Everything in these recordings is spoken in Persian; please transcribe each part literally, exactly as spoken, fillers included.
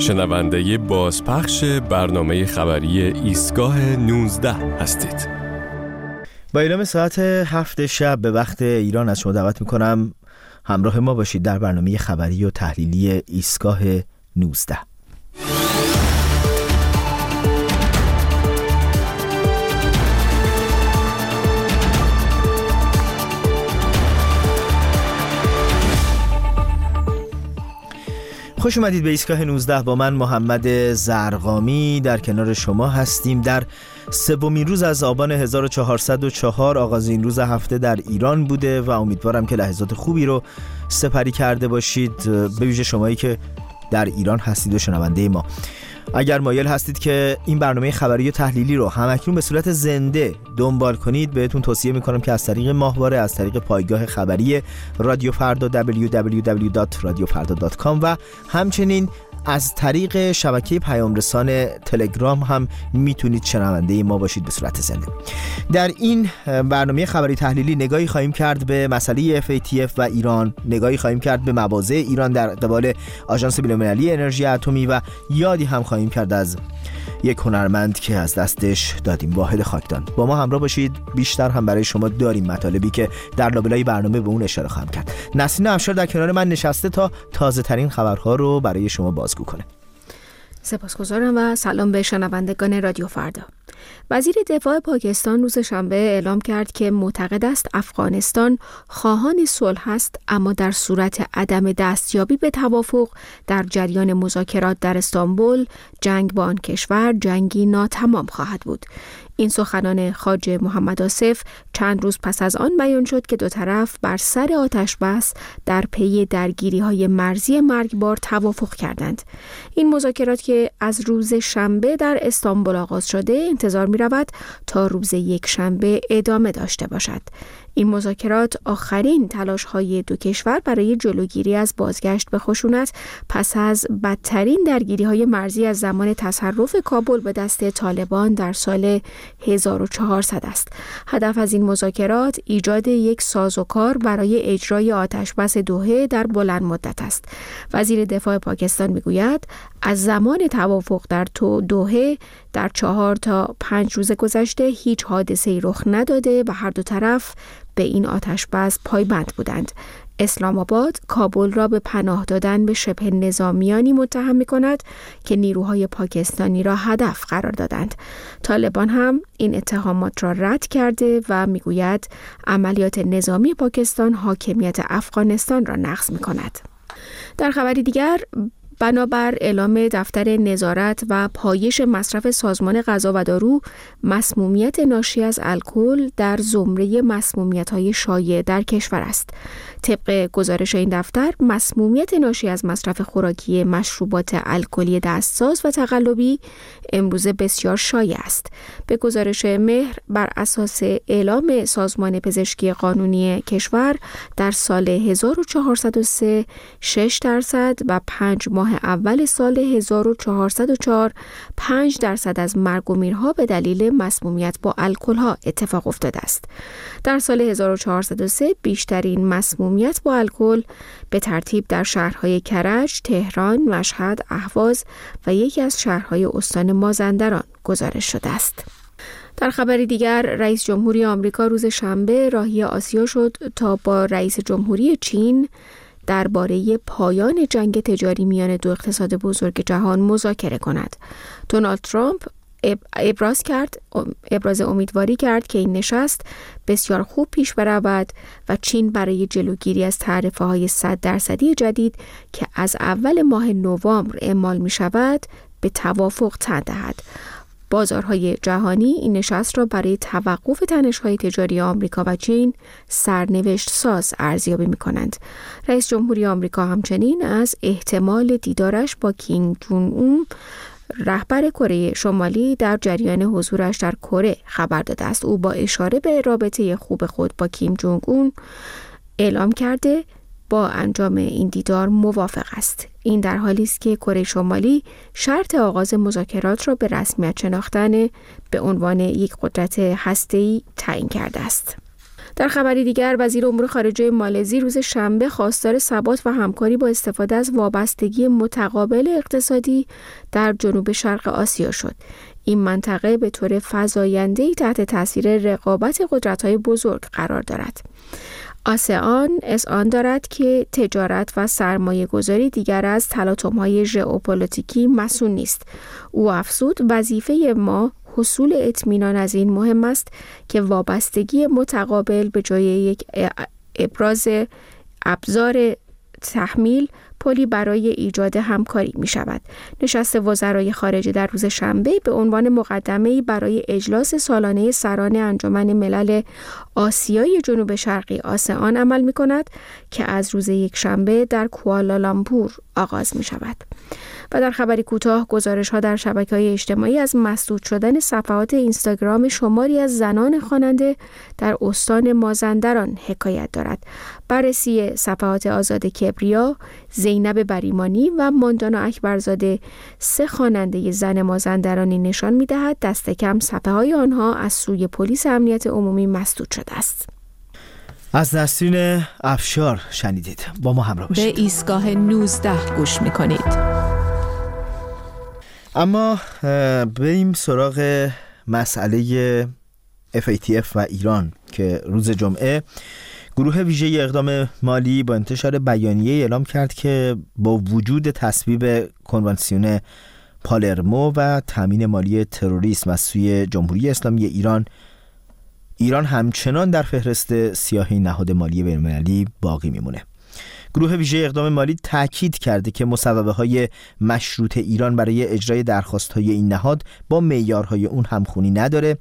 شنونده بازپخش برنامه خبری ایستگاه نوزده هستید. با اعلام ساعت هفت شب به وقت ایران از شما دعوت میکنم همراه ما باشید در برنامه خبری و تحلیلی ایستگاه نوزده. خوش اومدید به ایستگاه نوزده. با من محمد زرقامی در کنار شما هستیم. در سومین روز از آبان هزار و چهارصد و چهار آغازین روز هفته در ایران بوده و امیدوارم که لحظات خوبی رو سپری کرده باشید، به ویژه شمایی که در ایران هستید و شنونده ما. اگر مایل هستید که این برنامه خبری و تحلیلی رو همکنون به صورت زنده دنبال کنید، بهتون توصیه میکنم که از طریق ماهواره، از طریق پایگاه خبری رادیو فردا دبلیو دبلیو دبلیو دات رادیو فردا دات کام و همچنین از طریق شبکه پیام رسان تلگرام هم میتونید شنونده ما باشید به صورت زنده. در این برنامه خبری تحلیلی نگاهی خواهیم کرد به مسئله اف ای تی اف و ایران، نگاهی خواهیم کرد به مواضع ایران در قبال آژانس بین‌المللی انرژی اتمی و یادی هم خواهیم کرد از یک هنرمند که از دستش دادیم، واحد خاکدان. با ما همراه باشید، بیشتر هم برای شما داریم مطالبی که در لابلای برنامه به اون اشاره خواهم کرد. نسرین افشار در کنار من نشسته تا تازه ترین خبرها رو برای شما بازگو کنه. سپاسگزارم و سلام به شنوندگان رادیو فردا. وزیر دفاع پاکستان روز شنبه اعلام کرد که معتقد است افغانستان خواهان صلح است، اما در صورت عدم دستیابی به توافق در جریان مذاکرات در استانبول، جنگ با آن کشور جنگی ناتمام خواهد بود. این سخنان خواجه محمد آصف چند روز پس از آن بیان شد که دو طرف بر سر آتش بس در پی درگیری‌های مرزی مرگبار توافق کردند. این مذاکرات که از روز شنبه در استانبول آغاز شده، انتظار می‌رود تا روز یک شنبه ادامه داشته باشد. این مذاکرات آخرین تلاش‌های دو کشور برای جلوگیری از بازگشت به خشونت پس از بدترین درگیری‌های مرزی از زمان تصرف کابل به دست طالبان در سال هزار و چهارصد است. هدف از این مذاکرات ایجاد یک سازوکار برای اجرای آتشبس دوحه در بلند مدت است. وزیر دفاع پاکستان میگوید از زمان توافق در تو دوحه در چهار تا پنج روز گذشته هیچ حادثه‌ای رخ نداده و هر دو طرف به این آتشبس پایبند بودند. اسلام آباد کابل را به پناه دادن به شبه نظامیانی متهم می‌کند که نیروهای پاکستانی را هدف قرار دادند. طالبان هم این اتهامات را رد کرده و میگوید عملیات نظامی پاکستان حاکمیت افغانستان را نقض می‌کند. در خبری دیگر، بنابر اعلام دفتر نظارت و پایش مصرف سازمان غذا و دارو، مسمومیت ناشی از الکل در زمره مسمومیت‌های شایع در کشور است. طبق گزارش این دفتر، مسمومیت ناشی از مصرف خوراکی مشروبات الکلی دستساز و تقلبی امروزه بسیار شایع است. به گزارش مهر، بر اساس اعلام سازمان پزشکی قانونی کشور، در سال هزار و چهارصد و سه شش درصد و پنج ماه اول سال هزار و چهارصد و چهار پنج درصد از مرگ و میرها به دلیل مسمومیت با الکل ها اتفاق افتاده است. در سال هزار و چهارصد و سه بیشترین مسمومیت با الکل به ترتیب در شهرهای کرج، تهران، مشهد، اهواز و یکی از شهرهای استان مازندران گزارش شده است. در خبری دیگر، رئیس جمهوری آمریکا روز شنبه راهی آسیا شد تا با رئیس جمهوری چین درباره پایان جنگ تجاری میان دو اقتصاد بزرگ جهان مذاکره کند. دونالد ترامپ ابراز کرد ابراز امیدواری کرد که این نشست بسیار خوب پیش برود و چین برای جلوگیری از تعرفه‌های صد درصدی جدید که از اول ماه نوامبر اعمال می شود به توافق تن دهد. بازارهای جهانی این نشست را برای توقف تنش‌های تجاری آمریکا و چین سرنوشت ساز ارزیابی می‌کنند. رئیس جمهوری آمریکا همچنین از احتمال دیدارش با کیم جونگ اون، رهبر کره شمالی، در جریان حضورش در کره خبر داده است. او با اشاره به رابطه خوب خود با کیم جونگ اون اعلام کرده با انجام این دیدار موافق است. این در حالی است که کره شمالی شرط آغاز مذاکرات را به رسمیت شناختن به عنوان یک قدرت هسته‌ای تعیین کرده است. در خبری دیگر، وزیر امور خارجه مالزی روز شنبه خواستار ثبات و همکاری با استفاده از وابستگی متقابل اقتصادی در جنوب شرق آسیا شد. این منطقه به طور فزاینده‌ای تحت تاثیر رقابت قدرت‌های بزرگ قرار دارد. آسیان اذعان دارد که تجارت و سرمایه گذاری دیگر از تلاطم‌های ژئوپلیتیکی مصون نیست. او افزود وظیفه ما حصول اطمینان از این مهم است که وابستگی متقابل به جای یک ابراز ابزار تحمیل پلی برای ایجاد همکاری می شود. نشست وزرای خارجه در روز شنبه به عنوان مقدمه‌ای برای اجلاس سالانه سران انجمن ملل آسیای جنوب شرقی آسیان عمل می کند که از روز یک شنبه در کوالالامپور آغاز می شود. و در خبری کوتاه، گزارش‌ها در شبکه‌های اجتماعی از مسدود شدن صفحات اینستاگرام شماری از زنان خواننده در استان مازندران حکایت دارد. بررسی صفحات آزاد کبریا، زینب بریمانی و ماندانا اکبرزاده، سه خواننده زن مازندرانی، نشان می‌دهد دست کم صفحه‌های آنها از سوی پلیس امنیت عمومی مسدود شده است. از نسرین افشار شنیدید. با ما همراه باشید. به ایستگاه نوزده گوش می‌کنید. اما بریم سراغ مسئله اف ای تی اف و ایران که روز جمعه گروه ویژه اقدام مالی با انتشار بیانیه اعلام کرد که با وجود تصویب کنوانسیون پالرمو و تامین مالی تروریسم از سوی جمهوری اسلامی ایران، ایران همچنان در فهرست سیاه نهاد مالی بین‌المللی باقی میمونه. گروه ویژه اقدام مالی تاکید کرده که مصوبه‌های مشروط ایران برای اجرای درخواست‌های این نهاد با معیارهای اون همخوانی نداره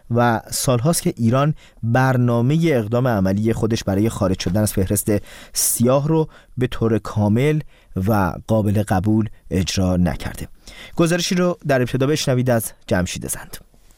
و سالهاست که ایران برنامه اقدام عملی خودش برای خارج شدن از فهرست سیاه رو به طور کامل و قابل قبول اجرا نکرده. گزارشی رو در ابتدا بشنوید از جمشید زند.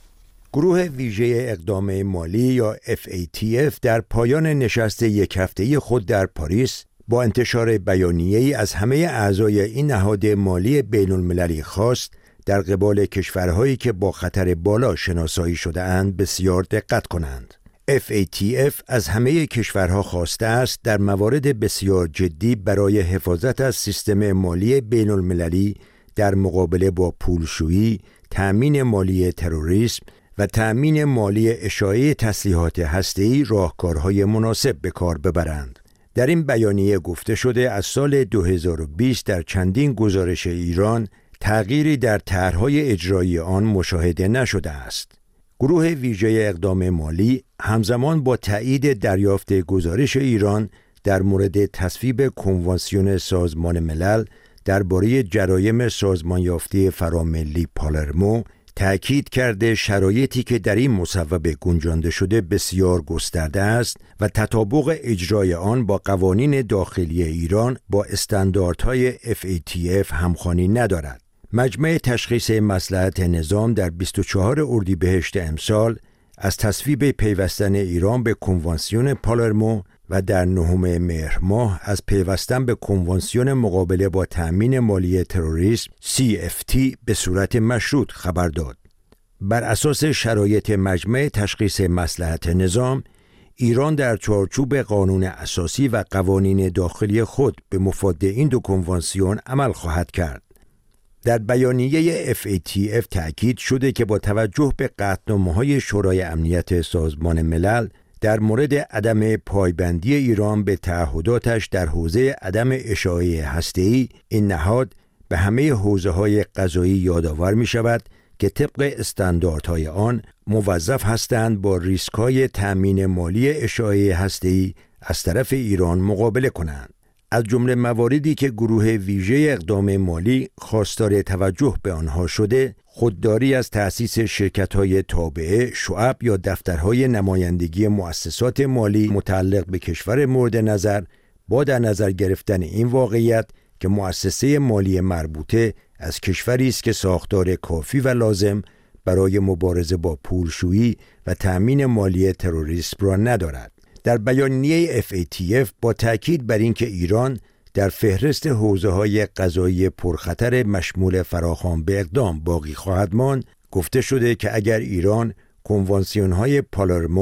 گروه ویژه اقدام مالی یا اف ای تی اف در پایان نشست یک هفته‌ای خود در پاریس با انتشار بیانیه‌ای از همه اعضای این نهاد مالی بین‌المللی خواست در قبال کشورهایی که با خطر بالا شناسایی شده اند بسیار دقت کنند. اف ای تی اف از همه کشورها خواسته است در موارد بسیار جدی برای حفاظت از سیستم مالی بین‌المللی در مقابله با پولشویی، تأمین مالی تروریسم و تأمین مالی اشاعه تسلیحات هسته‌ای راهکارهای مناسب به کار ببرند. در این بیانیه گفته شده از سال دو هزار و بیست در چندین گزارش ایران تغییری در طرح‌های اجرایی آن مشاهده نشده است. گروه ویژه اقدام مالی همزمان با تایید دریافت گزارش ایران در مورد تصویب کنوانسیون سازمان ملل درباره جرایم سازمان یافته فراملی پالرمو تأکید کرده شرایطی که در این مصوبه گنجانده شده بسیار گسترده است و تطابق اجرای آن با قوانین داخلی ایران با استانداردهای اف ای تی اف همخوانی ندارد. مجمع تشخیص مصلحت نظام در بیست و چهارم اردیبهشت امسال از تصویب پیوستن ایران به کنوانسیون پالرمو و در نهم مهر ماه از پیوستن به کنوانسیون مقابله با تأمین مالی تروریسم سی اف تی به صورت مشروط خبر داد. بر اساس شرایط مجمع تشخیص مصلحت نظام، ایران در چارچوب قانون اساسی و قوانین داخلی خود به مفاد این دو کنوانسیون عمل خواهد کرد. در بیانیه اف ای تی اف تأکید شده که با توجه به قطعنامه‌های شورای امنیت سازمان ملل در مورد عدم پایبندی ایران به تعهداتش در حوزه عدم اشاعه هسته‌ای، این نهاد به همه حوزه‌های قضایی یادآور می‌شود که طبق استانداردهای آن موظف هستند با ریسک‌های تأمین مالی اشاعه هسته‌ای از طرف ایران مقابله کنند. از جمله مواردی که گروه ویژه اقدام مالی خواستار توجه به آنها شده، خودداری از تأسیس شرکت‌های تابعه، شعب یا دفترهای نمایندگی مؤسسات مالی متعلق به کشور مورد نظر با در نظر گرفتن این واقعیت که مؤسسه مالی مربوطه از کشوری است که ساختار کافی و لازم برای مبارزه با پولشویی و تأمین مالی تروریسم را ندارد. در بیانیه اف ای تی اف با تأکید بر اینکه ایران در فهرست حوزه‌های قضایی پرخطر مشمول فراخوان به اقدام باقی خواهد ماند، گفته شده که اگر ایران کنوانسیون‌های پالرمو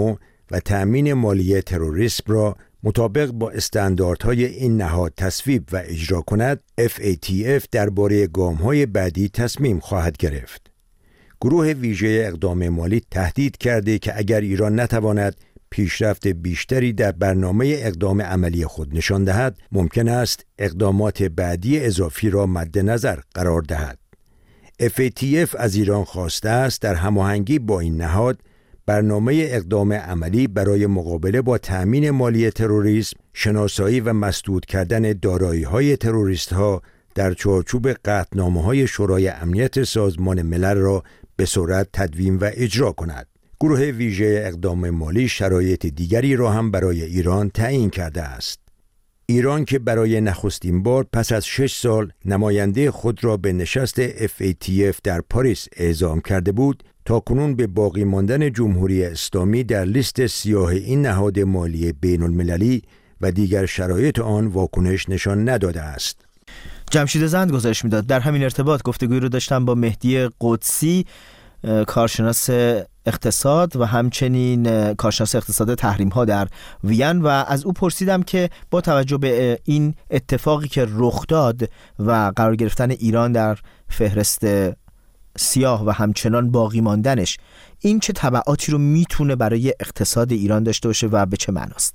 و تأمین مالی تروریسم را مطابق با استانداردهای این نهاد تصویب و اجرا کند، اف ای تی اف درباره گام‌های بعدی تصمیم خواهد گرفت. گروه ویژه اقدام مالی تهدید کرده که اگر ایران نتواند پیشرفت بیشتری در برنامه اقدام عملی خود نشان دهد، ممکن است اقدامات بعدی اضافی را مد نظر قرار دهد. اف ای تی اف از ایران خواسته است در هماهنگی با این نهاد برنامه اقدام عملی برای مقابله با تأمین مالی تروریسم، شناسایی و مسدود کردن دارایی‌های تروریست‌ها در چارچوب قطعنامه‌های شورای امنیت سازمان ملل را به سرعت تدوین و اجرا کند. گروه ویژه اقدام مالی شرایط دیگری را هم برای ایران تعیین کرده است. ایران که برای نخستین بار پس از شش سال نماینده خود را به نشست اف ای تی اف در پاریس اعزام کرده بود، تاکنون به باقی ماندن جمهوری اسلامی در لیست سیاه این نهاد مالی بین المللی و دیگر شرایط آن واکنش نشان نداده است. جمشید زند گزارش میداد. در همین ارتباط گفتگوی رو داشتم با مهدی قدسی، کارشناس اقتصاد و همچنین کارشناس اقتصاد تحریم ها در وین، و از او پرسیدم که با توجه به این اتفاقی که رخ داد و قرار گرفتن ایران در فهرست سیاه و همچنان باقی ماندنش، این چه تبعاتی رو میتونه برای اقتصاد ایران داشته باشه و به چه معناست؟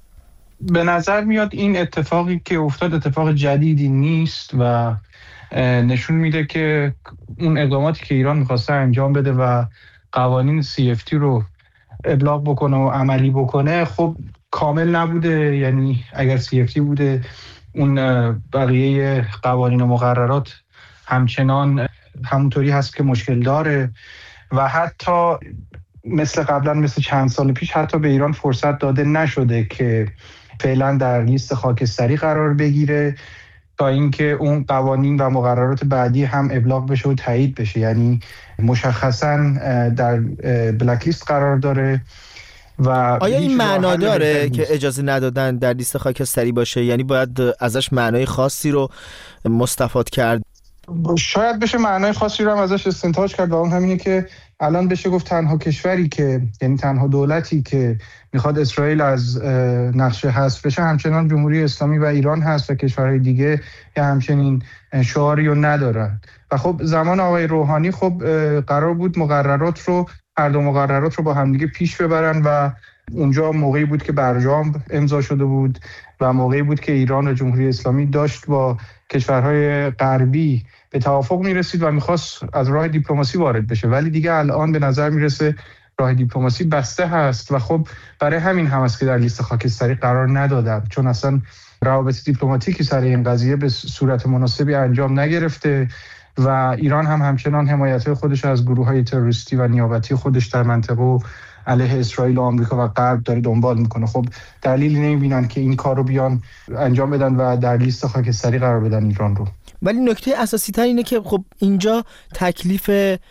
به نظر میاد این اتفاقی که افتاد اتفاق جدیدی نیست و نشون میده که اون اقداماتی که ایران میخواسته انجام بده و قوانین سی اف تی رو ابلاغ بکنه و عملی بکنه خب کامل نبوده. یعنی اگر سی اف تی بوده، اون بقیه قوانین و مقررات همچنان همونطوری هست که مشکل داره و حتی مثل قبلا، مثل چند سال پیش، حتی به ایران فرصت داده نشده که فعلا در لیست خاکستری قرار بگیره تا اینکه اون قوانین و مقررات بعدی هم ابلاغ بشه و تایید بشه. یعنی مشخصاً در بلک لیست قرار داره. و آیا این معنا داره که اجازه ندادن در لیست خاکستری باشه؟ یعنی باید ازش معنای خاصی رو مستفاد کرد؟ شاید بشه معنای خاصی رو هم ازش استنتاج کرد و اون همینه که الان بشه گفت تنها کشوری که، یعنی تنها دولتی که میخواد اسرائیل از نقشه حذف بشه همچنان جمهوری اسلامی و ایران هست و کشورهای دیگه یا همچنین شعاری رو ندارن. و خب زمان آقای روحانی خب قرار بود مقررات رو، هر دو مقررات رو با همدیگه پیش ببرن و اونجا موقعی بود که برجام امضا شده بود و موقعی بود که ایران و جمهوری اسلامی داشت با کشورهای غربی به توافق میرسید و میخواست از راه دیپلماسی وارد بشه، ولی دیگه الان به نظر میرسه راه دیپلماسی بسته هست و خب برای همین هم است که در لیست خاکستری قرار ندادن، چون اصلا روابط دیپلماتیکی سر این قضیه به صورت مناسبی انجام نگرفته و ایران هم همچنان حمایت خودش از گروه‌های تروریستی و نیابتی خودش در منطقه و علیه اسرائیل و آمریکا و غرب داره دنبال میکنه. خب دلیلی نمیبینن که این کار رو بیان انجام بدن و در لیست خاکستری قرار بدن ایران رو. ولی نکته اساسی تر اینه که خب اینجا تکلیف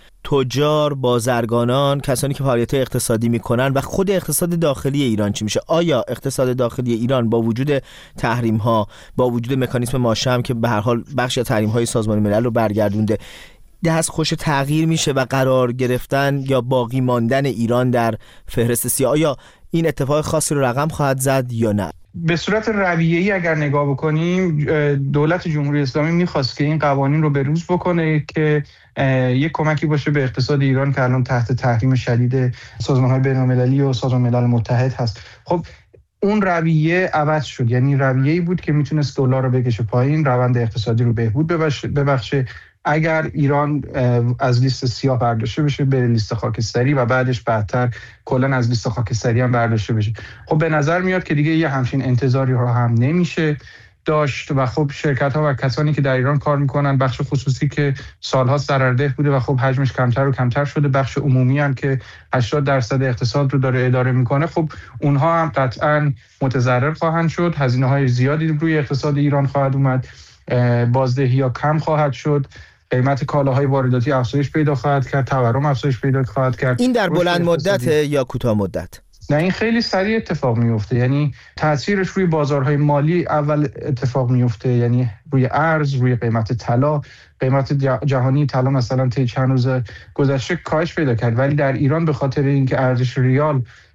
تجار، بازرگانان، کسانی که فعالیت اقتصادی میکنن و خود اقتصاد داخلی ایران چی میشه؟ آیا اقتصاد داخلی ایران با وجود تحریم ها، با وجود مکانیسم ماشه که به هر حال بخش از تحریم های سازمان ملل رو برگردونده، دست خوش تغییر میشه و قرار گرفتن یا باقی ماندن ایران در فهرست سیاه، آیا این اتفاق خاصی رو رقم خواهد زد یا نه؟ به صورت رویه‌ای اگر نگاه بکنیم، دولت جمهوری اسلامی میخواست که این قوانین رو بروز بکنه که یک کمکی باشه به اقتصاد ایران که الان تحت تحریم شدید سازمان‌های بین‌المللی و سازمان ملل متحد هست. خب اون رویه عوض شد، یعنی رویه‌ای بود که میتونست دلار رو بکشه پایین، روند اقتصادی رو بهبود ببخشه. اگر ایران از لیست سیاه برداشته بشه به لیست خاکستری و بعدش بعدتر کلا از لیست خاکستری هم برداشته بشه، خب به نظر میاد که دیگه یه همچین انتظاری رو هم نمیشه داشت و خب شرکت ها و کسانی که در ایران کار میکنن، بخش خصوصی که سالها ضررده بوده و خب حجمش کمتر و کمتر شده، بخش عمومی هم که هشتاد درصد اقتصاد رو داره اداره میکنه، خب اونها هم قطعا متضرر خواهند شد. هزینه های زیادی روی اقتصاد ایران خواهد اومد، بازدهی ها کم خواهد شد، قیمت کالاهای وارداتی افزایش پیدا خواهد کرد، تورم افزایش پیدا خواهد کرد. این در بلند مدت یا کوتاه مدت؟ نه، این خیلی سریع اتفاق میفته. یعنی تاثیرش روی بازارهای مالی اول اتفاق میفته، یعنی روی ارز، روی قیمت طلا. قیمت جهانی طلا مثلا طی چند روز گذشته کاهش پیدا کرد، ولی در ایران به خاطر اینکه ارزش ریال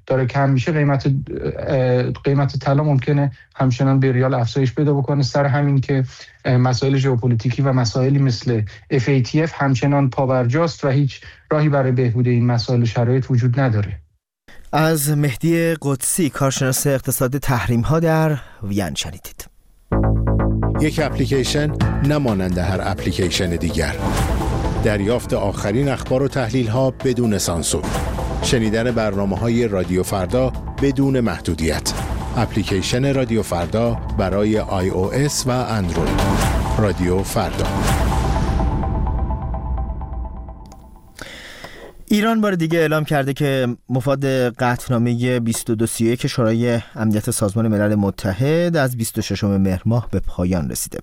داره کم میشه، قیمت قیمت طلا ممکنه همچنان به ریال افزایش پیدا بکنه. سر همین که مسائل ژئوپلیتیکی و مسائلی مثل اف ای تی اف همچنان پابرجاست و هیچ راهی برای بهبود این مسائل و شرایط وجود نداره. از مهدی قدسی، کارشناس اقتصاد تحریم ها در وین شنیدید. یک اپلیکیشن نمانند هر اپلیکیشن دیگر. دریافت آخرین اخبار و تحلیل ها بدون سانسور. شنیدن برنامه‌های رادیو فردا بدون محدودیت. اپلیکیشن رادیو فردا برای آی او اس و اندروید. رادیو فردا. ایران بار دیگه اعلام کرده که مفاد قطعنامه بیست و دو سی و یک شورای امنیت سازمان ملل متحد از بیست و ششم مهر ماه به پایان رسیده.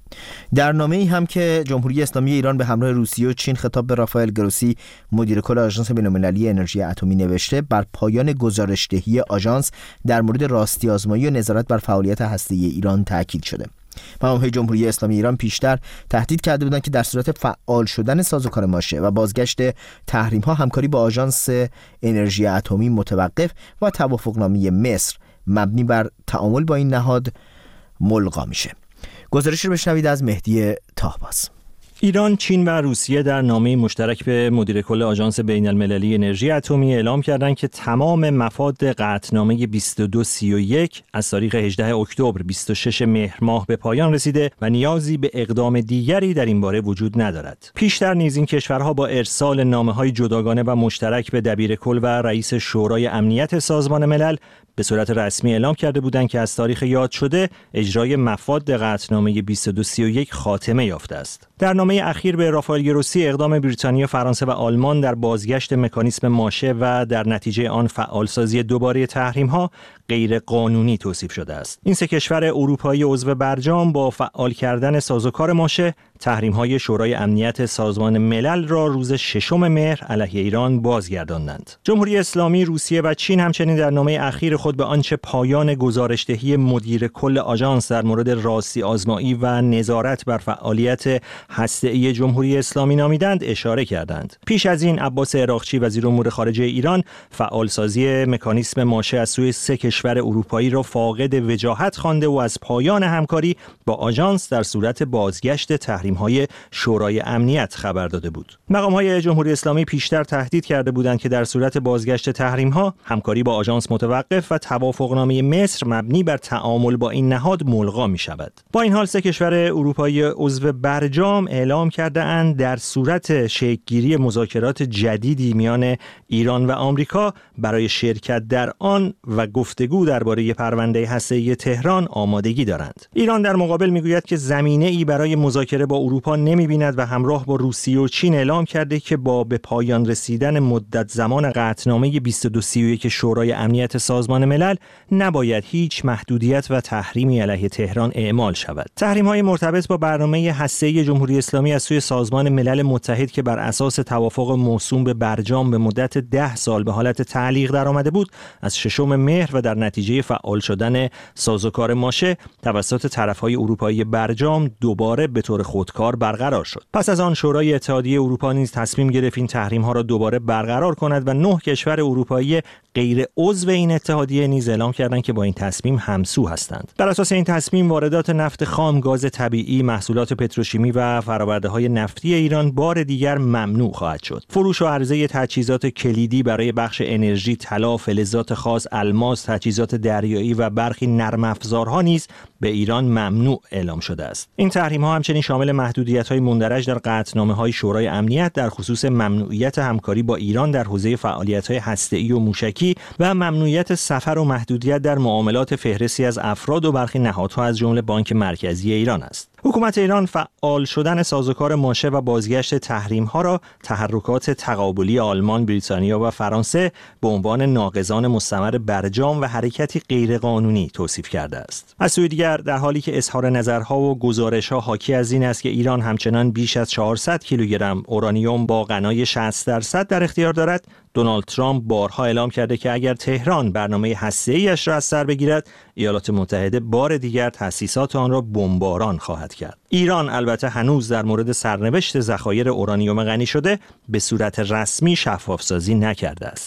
در نامه‌ای هم که جمهوری اسلامی ایران به همراه روسیه و چین خطاب به رافائل گروسی، مدیر کل آژانس بین‌المللی انرژی اتمی نوشته بر پایان گزارش‌دهی آژانس در مورد راستی آزمایی و نظارت بر فعالیت هسته‌ای ایران تاکید شده. مقام‌های جمهوری اسلامی ایران پیشتر تهدید کرده بودند که در صورت فعال شدن سازوکار ماشه و بازگشت تحریم‌ها، همکاری با آژانس انرژی اتمی متوقف و توافقنامه مصر مبنی بر تعامل با این نهاد ملغا میشه. گزارش رو بشنوید از مهدی طاهباز. ایران، چین و روسیه در نامه مشترک به مدیر کل آژانس بین‌المللی انرژی اتمی اعلام کردند که تمام مفاد قطعنامه بیست و دو سی و یک از تاریخ هجدهم اکتبر بیست و ششم مهر ماه به پایان رسیده و نیازی به اقدام دیگری در این باره وجود ندارد. پیشتر نیز این کشورها با ارسال نامه‌های جداگانه و مشترک به دبیر کل و رئیس شورای امنیت سازمان ملل به صورت رسمی اعلام کرده بودند که از تاریخ یاد شده اجرای مفاد قطعنامه بیست و دو سی و یک خاتمه یافته است. در نامه اخیر به رافائل گروسی، اقدام بریتانیا، فرانسه و آلمان در بازگشت مکانیسم ماشه و در نتیجه آن فعالسازی دوباره تحریم‌ها غیر قانونی توصیف شده است. این سه کشور اروپایی عضو برجام با فعال کردن سازوکار ماشه تحریم‌های شورای امنیت سازمان ملل را روز ششم مهر علیه ایران بازگرداندند. جمهوری اسلامی، روسیه و چین همچنین در نامه اخیر خود به آنچه پایان گزارشدهی مدیر کل آژانس در مورد راستی آزمایی و نظارت بر فعالیت هسته‌ای جمهوری اسلامی نامیدند اشاره کردند. پیش از این عباس عراقچی، وزیر امور خارجه ایران، فعالسازی مکانیسم ماشه از سوی سه کشور اروپایی را فاقد وجاهت خوانده و از پایان همکاری با آژانس در صورت بازگشت تحریم‌های شورای امنیت خبر داده بود. مقام‌های جمهوری اسلامی پیشتر تهدید کرده بودند که در صورت بازگشت تحریم‌ها، همکاری با آژانس متوقف و توافقنامه مصر مبنی بر تعامل با این نهاد ملغا می‌شود. با این حال سه کشور اروپایی عضو برجام اعلام کرده‌اند در صورت شکل‌گیری مذاکرات جدیدی میان ایران و آمریکا برای شرکت در آن و گفتگو درباره پرونده هسته‌ای تهران آمادگی دارند. ایران در مقابل میگوید که زمینه‌ای برای مذاکره با اروپا نمی‌بیند و همراه با روسیه و چین اعلام کرده که با به پایان رسیدن مدت زمان قطعنامه بیست و دو سی و یک شورای امنیت سازمان ملل نباید هیچ محدودیت و تحریمی علیه تهران اعمال شود. تحریم‌های مرتبط با برنامه هسته‌ای جمهوری اسلامی از سوی سازمان ملل متحد که بر اساس توافق موسوم به برجام به مدت ده سال به حالت تعلیق درآمده بود، از ششم مهر و در نتیجه فعال شدن سازوکار ماشه توسط طرف‌های اروپایی برجام دوباره به طور خودکار برقرار شد. پس از آن شورای اتحادیه اروپا نیز تصمیم گرفت این تحریم‌ها را دوباره برقرار کند و نه کشور اروپایی غیر عضو این اتحادیه نیز اعلام کردند که با این تصمیم همسو هستند. بر اساس این تصمیم واردات نفت خام، گاز طبیعی، محصولات پتروشیمی و فرآورده‌های نفتی ایران بار دیگر ممنوع خواهد شد. فروش و عرضه تجهیزات کلیدی برای بخش انرژی، طلا، فلزات خاص، الماس، تجهیزات دریایی و برخی نرم افزارها نیز به ایران ممنوع اعلام شده است. این تحریم‌ها همچنین شامل محدودیت‌های مندرج در قطعنامه‌های شورای امنیت در خصوص ممنوعیت همکاری با ایران در حوزه فعالیت‌های هسته‌ای و موشکی و ممنوعیت سفر و محدودیت در معاملات فهرستی از افراد و برخی نهادها از جمله بانک مرکزی ایران است. حکومت ایران فعال شدن سازوکار ماشه و بازگشت تحریم‌ها را تحرکات تقابلی آلمان، بریتانیا و فرانسه به عنوان ناقضان مستمر برجام و حرکتی غیرقانونی توصیف کرده است. از سوی دیگر در حالی که اظهار نظرها و گزارش‌ها حاکی از این است که ایران همچنان بیش از چهارصد کیلوگرم اورانیوم با غنای شصت درصد در اختیار دارد، دونالد ترامپ بارها اعلام کرده که اگر تهران برنامه هسته‌ای‌اش را از سر بگیرد، ایالات متحده بار دیگر تأسیسات آن را بمباران خواهد کرد. ایران البته هنوز در مورد سرنوشت ذخایر اورانیوم غنی شده به صورت رسمی شفاف‌سازی نکرده است.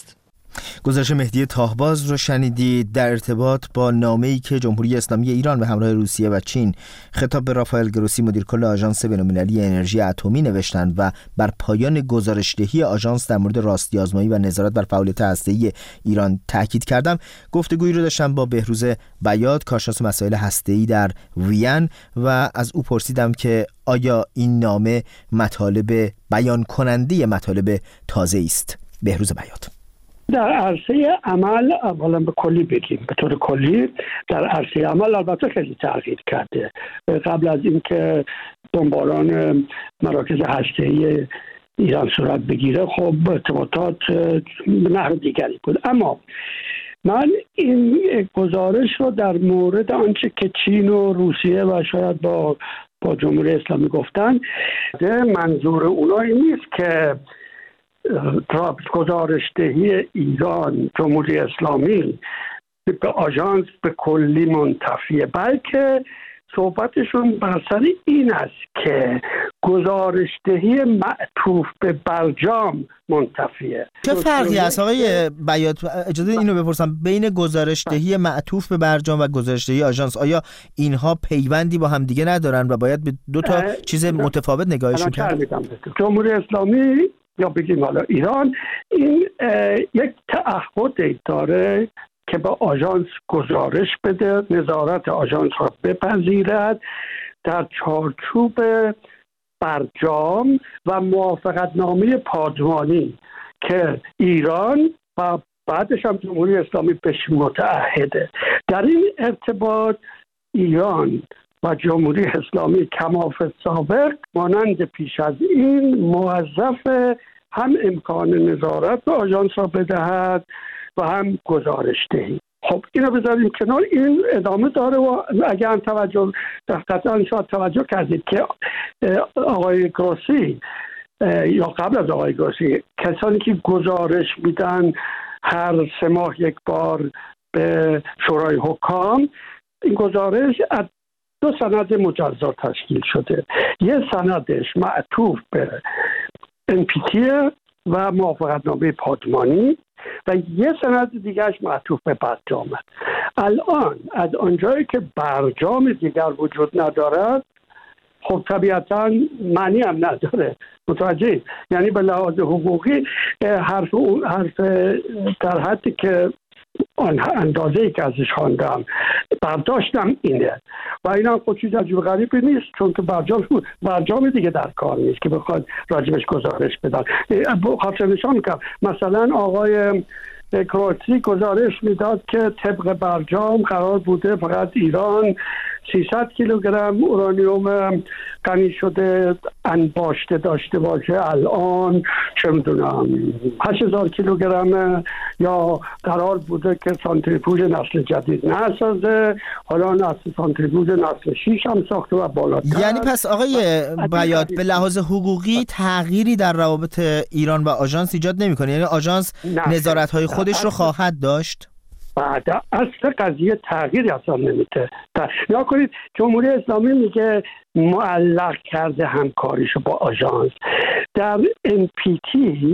گزارش مهدی تاهباز رو شنیدید در ارتباط با نامه‌ای که جمهوری اسلامی ایران به همراه روسیه و چین خطاب به رافائل گروسی مدیر کل آژانس بین‌المللی انرژی اتمی نوشتند و بر پایان گزارشدهی آژانس در مورد راستی‌آزمایی و نظارت بر فعالیت هسته‌ای ایران تاکید کردم. گفتگویی رو داشتم با بهروز بیات، کارشناس مسائل هسته‌ای در وین، و از او پرسیدم که آیا این نامه مطالب بیان کننده مطالب تازه است. بهروز بیات: در عرصه عمل اولا به کلی بگیم، به طور کلی در عرصه عمل البته خیلی تغییر کرده. قبل از اینکه بمباران مراکز هسته‌ای ایران صورت بگیره خب ارتباطات به نحو دیگری بود، اما من این گزارش رو در مورد آنچه که چین و روسیه و شاید با با جمهوری اسلامی گفتن، منظور اونایی نیست که گزارشدهی ایران جمهوری اسلامی به آژانس به کلی منتفیه، بلکه صحبتشون بر سر این است که گزارشدهی معطوف به برجام منتفیه. چه فرقی هست آقای بیات؟ اجازه اینو بپرسم، بین گزارشدهی معطوف به برجام و گزارشدهی آژانس آیا اینها پیوندی با هم دیگه ندارن و باید به دو تا چیز متفاوت نگاهشون کرد؟ جمهوری اسلامی یا بگیم حالا ایران این یک تعهد داره که به آژانس گزارش بده، نظارت آژانس را بپذیرد در چارچوب برجام و موافقتنامه پادمانی که ایران و بعدش هم جمهوری اسلامی بهش متعهده. در این ارتباط ایران و جمهوری اسلامی کما فی السابق مانند پیش از این موظف هم امکان نظارت به آژانس را بدهد و هم گزارش دهی. خب اینو بذاریم کنار، این ادامه داره و اگر هم توجه قطعا شاید توجه کردید که آقای گروسی یا قبل از آقای گروسی کسانی که گزارش میدن هر سه ماه یک بار به شورای حکام، این گزارش از دو سند مجزا تشکیل شده. یه سندش معطوف به ان پی تی و موافقتنامه پادمانی و یه سند دیگرش معطوف به برجامه. الان از آنجایی که برجام دیگر وجود ندارد، خب طبیعتا معنی هم نداره، متوجه؟ یعنی به لحاظ حقوقی حرف اون حرف در حدی که آن اندازه‌ای که ازش خواندم برداشتم اینه و این هم خود چیز عجیب غریبی نیست، چون که برجام برجام دیگه در کار نیست که بخواد راجبش گزارش بدن. خاطر نشان میکنم مثلا آقای کروسی گزارش میداد که طبق برجام قرار بوده فقط ایران سیصد کیلوگرم اورانیوم غنی شده انباشته داشته باشه، الان چه میدونم هشت هزار کیلوگرم، یا قرار بوده که سانتریفوژ نسل جدید نسازه، حالا نسل سانتریفوژ نسل شیش هم ساخته و بالاتر. یعنی پس آقای بیات به لحاظ حقوقی تغییری در روابط ایران و آژانس ایجاد نمی‌کنه؟ یعنی آژانس نظارت‌های خودش رو خواهد داشت؟ بعد اصل قضیه تغییری اصلا نمیده. یا کنید جمهوری اسلامی میگه معلق کرده همکاریشو با آژانس. در ان پی تی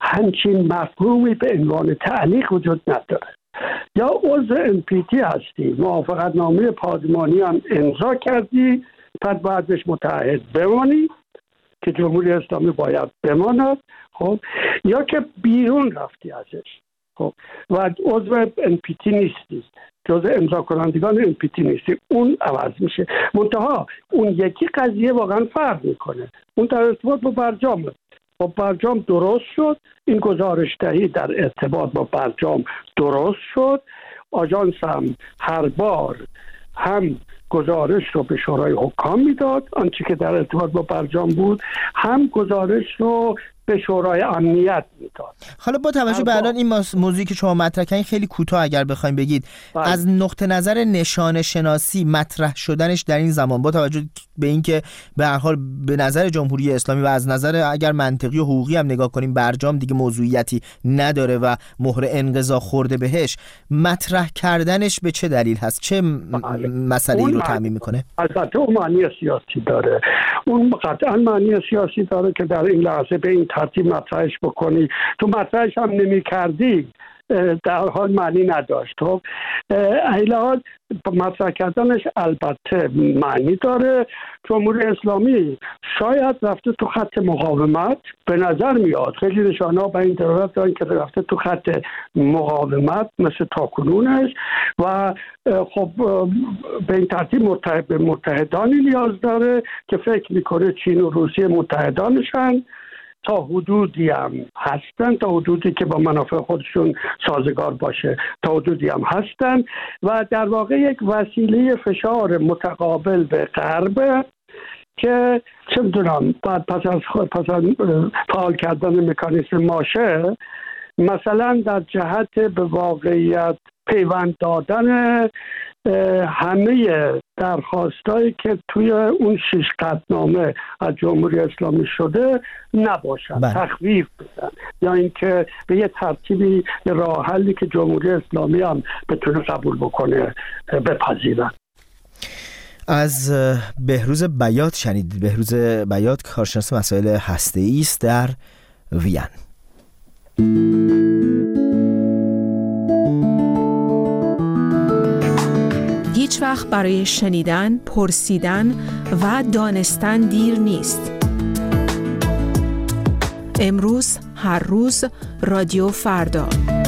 همچین مفهومی به عنوان تعلیق وجود نداره. یا عضو ان پی تی هستی، موافقتنامه پادمانی هم امضا کردی، پس باید بهش متعهد بمانی که جمهوری اسلامی باید بماند، خب، یا که بیرون رفتی ازش، خب، و عضو ان پی تی نیستی، جزء امضا کنندگان ان پی تی نیستی، اون عوض میشه. منتها اون یکی قضیه واقعا فرق میکنه، اون در ارتباط با برجامه. با برجام درست شد، این گزارش دهی در ارتباط با برجام درست شد. آژانس هم هر بار هم گزارش رو به شورای حکام میداد آنچه که در ارتباط با برجام بود، هم گزارش رو به شورای امنیت میداد. حالا با توجه به الان این موضوعی که شما مطرح کردین خیلی کوتاه اگر بخوایم بگید، باید. از نقطه نظر نشانه شناسی مطرح شدنش در این زمان، با توجه به اینکه به هر حال به نظر جمهوری اسلامی و از نظر اگر منطقی و حقوقی هم نگاه کنیم برجام دیگه موضوعیتی نداره و مهر انقضا خورده بهش، مطرح کردنش به چه دلیل هست؟ چه مسئله‌ای رو تعمین میکنه؟ البته اون معنی سیاسی داره، اون قطعا معنی سیاسی داره که در این لحظه به این ترتیب مطرحش بکنی. تو مطرحش هم نمی کردی در حال معنی نداشت. خب ایلاد مطرح کردنش البته معنی داره. جمهوری اسلامی شاید رفته تو خط مقاومت، به نظر میاد خیلی نشانه‌ها به این دلالت دارن که رفته تو خط مقاومت مثل تاکنونش و خب به این ترتیب متحد به متحدانی نیاز داره که فکر میکنه چین و روسیه متحدانشن، تا حدودی هم هستن، تا حدودی که با منافع خودشون سازگار باشه تا حدودی هم هستن و در واقع یک وسیله فشار متقابل به غرب که چه میدونم بعد پس از پس از فعال کردن مکانیزم ماشه مثلا در جهت به واقعیت پیوند دادن همه درخواستایی که توی اون شش قطعنامه از جمهوری اسلامی شده نباشن، تخفیف بدن یا اینکه به یه ترتیبی راه حلی که جمهوری اسلامی هم بتونه قبول بکنه بپذیرن. از بهروز بیات شنیدید. بهروز بیات کارشناس مسائل هسته‌ای است در وین. هیچ وقت برای شنیدن، پرسیدن و دانستن دیر نیست. امروز، هر روز، رادیو فردا.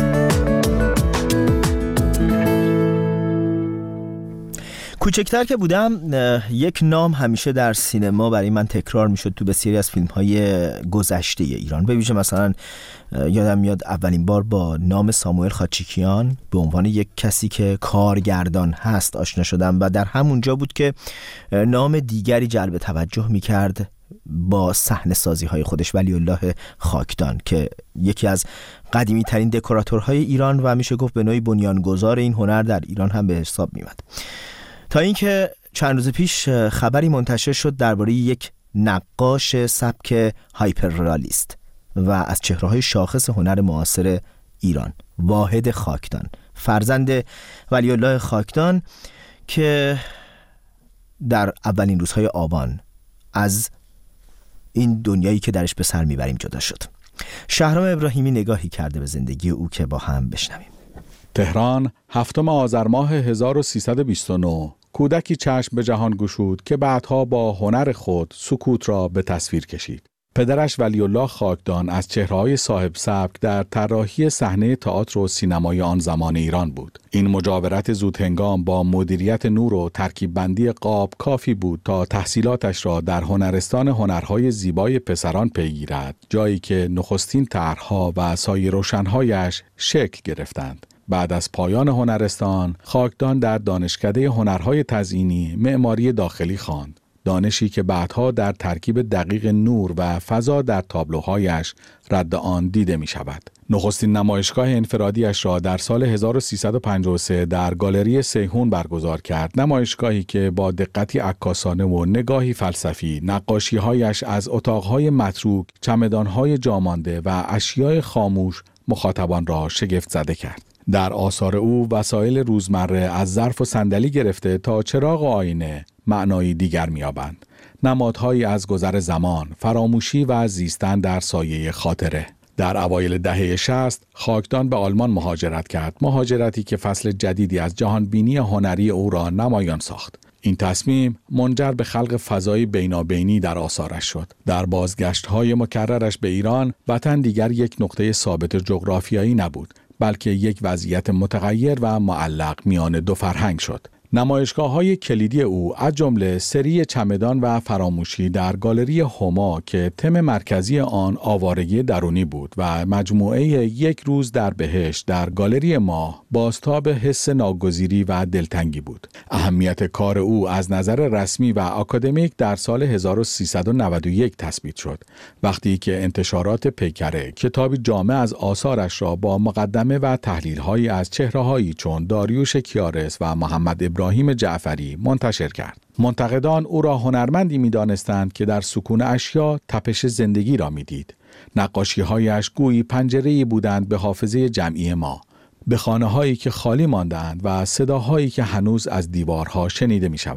کوچکتر که بودم یک نام همیشه در سینما برای من تکرار میشد تو بسیاری از فیلم‌های گذشته ایران. به ویژه مثلا یادم میاد اولین بار با نام ساموئل خاچیکیان به عنوان یک کسی که کارگردان هست آشنا شدم و در همونجا بود که نام دیگری جلب توجه میکرد با صحنه سازی های خودش، ولی الله خاکدان که یکی از قدیمی ترین دکوراتورهای ایران و میشه گفت به نوعی بنیانگذار این هنر در ایران هم به حساب میاد. تا اینکه چند روز پیش خبری منتشر شد درباره یک نقاش سبک هایپررئالیست و از چهره‌های شاخص هنر معاصر ایران، واحد خاکدان، فرزند ولی الله خاکدان که در اولین روزهای آبان از این دنیایی که درش به سر میبریم جدا شد. شهرام ابراهیمی نگاهی کرده به زندگی او که با هم بشنویم. تهران، هفتم آذر ماه هزار و سیصد و بیست و نه، کودکی چشم به جهان گشود که بعدها با هنر خود سکوت را به تصویر کشید. پدرش ولی الله خاکدان از چهره‌های صاحب سبک در طراحی صحنه تئاتر و سینمای آن زمان ایران بود. این مجاورت زودهنگام با مدیریت نور و ترکیب بندی قاب کافی بود تا تحصیلاتش را در هنرستان هنرهای زیبای پسران پیگیرد، جایی که نخستین طرح‌ها و سایه روشن‌هایش شکل گرفتند. بعد از پایان هنرستان، خاکدان در دانشکده هنرهای تزئینی معماری داخلی خواند، دانشی که بعدها در ترکیب دقیق نور و فضا در تابلوهایش رد آن دیده می شود. نخستین نمایشگاه انفرادیش را در سال هزار و سیصد و پنجاه و سه در گالری سیحون برگزار کرد، نمایشگاهی که با دقتی عکاسانه و نگاهی فلسفی نقاشی‌هایش از اتاق‌های متروک، چمدان‌های جامانده و اشیاء خاموش مخاطبان را شگفت زده کرد. در آثار او وسایل روزمره از ظرف و صندلی گرفته تا چراغ و آینه معنایی دیگر می‌یابند. نمادهایی از گذر زمان، فراموشی و زیستن در سایه خاطره. در اوایل دهه شصت خاکدان به آلمان مهاجرت کرد، مهاجرتی که فصل جدیدی از جهانبینی هنری او را نمایان ساخت. این تصمیم منجر به خلق فضای بینابینی در آثارش شد. در بازگشت‌های مکررش به ایران، وطن دیگر یک نقطه ثابت جغرافیایی نبود، بلکه یک وضعیت متغیر و معلق میان دو فرهنگ شد. نمایشگاه‌های کلیدی او از جمله سری چمدان و فراموشی در گالری هما که تم مرکزی آن آوارگی درونی بود و مجموعه یک روز در بهشت در گالری ماه بازتاب حس ناگزیری و دلتنگی بود. اهمیت کار او از نظر رسمی و آکادمیک در سال هزار و سیصد و نود و یک تثبیت شد، وقتی که انتشارات پیکره کتابی جامع از آثارش را با مقدمه و تحلیل‌هایی از چهره‌هایی چون داریوش کیارس و محمد ابراهیم جعفری منتشر کرد. منتقدان او را هنرمندی می‌دانستند که در سکون اشیا تپش زندگی را می‌دید. نقاشی‌هایش گویی پنجره‌ای بودند به حافظه جمعی ما، به خانه‌هایی که خالی ماندند و صداهایی که هنوز از دیوارها شنیده می‌شوند.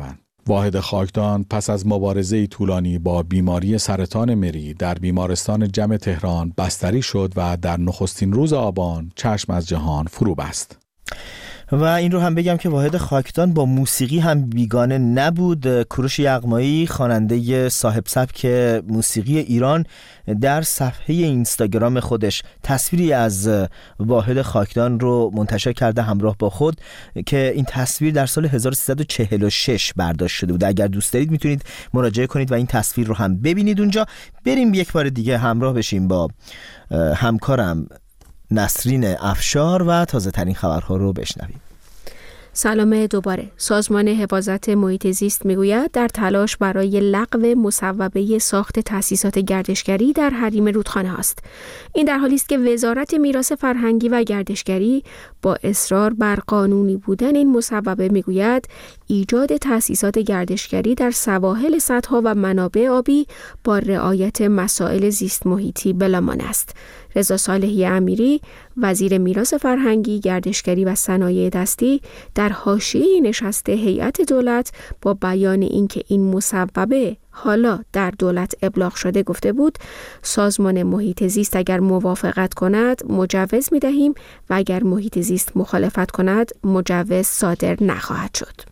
واحد خاکدان پس از مبارزه طولانی با بیماری سرطان مری در بیمارستان جم تهران بستری شد و در نخستین روز آبان چشم از جهان فرو بست. و این رو هم بگم که واحد خاکدان با موسیقی هم بیگانه نبود. کوروش یغمایی خواننده صاحب سبک موسیقی ایران در صفحه اینستاگرام خودش تصویری از واحد خاکدان رو منتشر کرده همراه با خود که این تصویر در سال هزار و سیصد و چهل و شش برداشت شده بود. اگر دوست دارید میتونید مراجعه کنید و این تصویر رو هم ببینید اونجا. بریم یک بار دیگه همراه بشیم با همکارم نسرین افشار و تازه ترین خبرها رو بشنویم. سلام دوباره. سازمان حفاظت محیط زیست میگوید در تلاش برای لغو مصوبه ساخت تأسیسات گردشگری در حریم رودخانه است. این در حالی است که وزارت میراث فرهنگی و گردشگری با اصرار بر قانونی بودن این مصوبه میگوید ایجاد تأسیسات گردشگری در سواحل سدها و منابع آبی با رعایت مسائل زیست محیطی بلامان است. رضا صالحی امیری وزیر میراث فرهنگی، گردشگری و صنایع دستی در حاشیه نشست هیئت دولت با بیان اینکه این مصوبه حالا در دولت ابلاغ شده گفته بود سازمان محیط زیست اگر موافقت کند مجوز می دهیم و اگر محیط زیست مخالفت کند مجوز صادر نخواهد شد.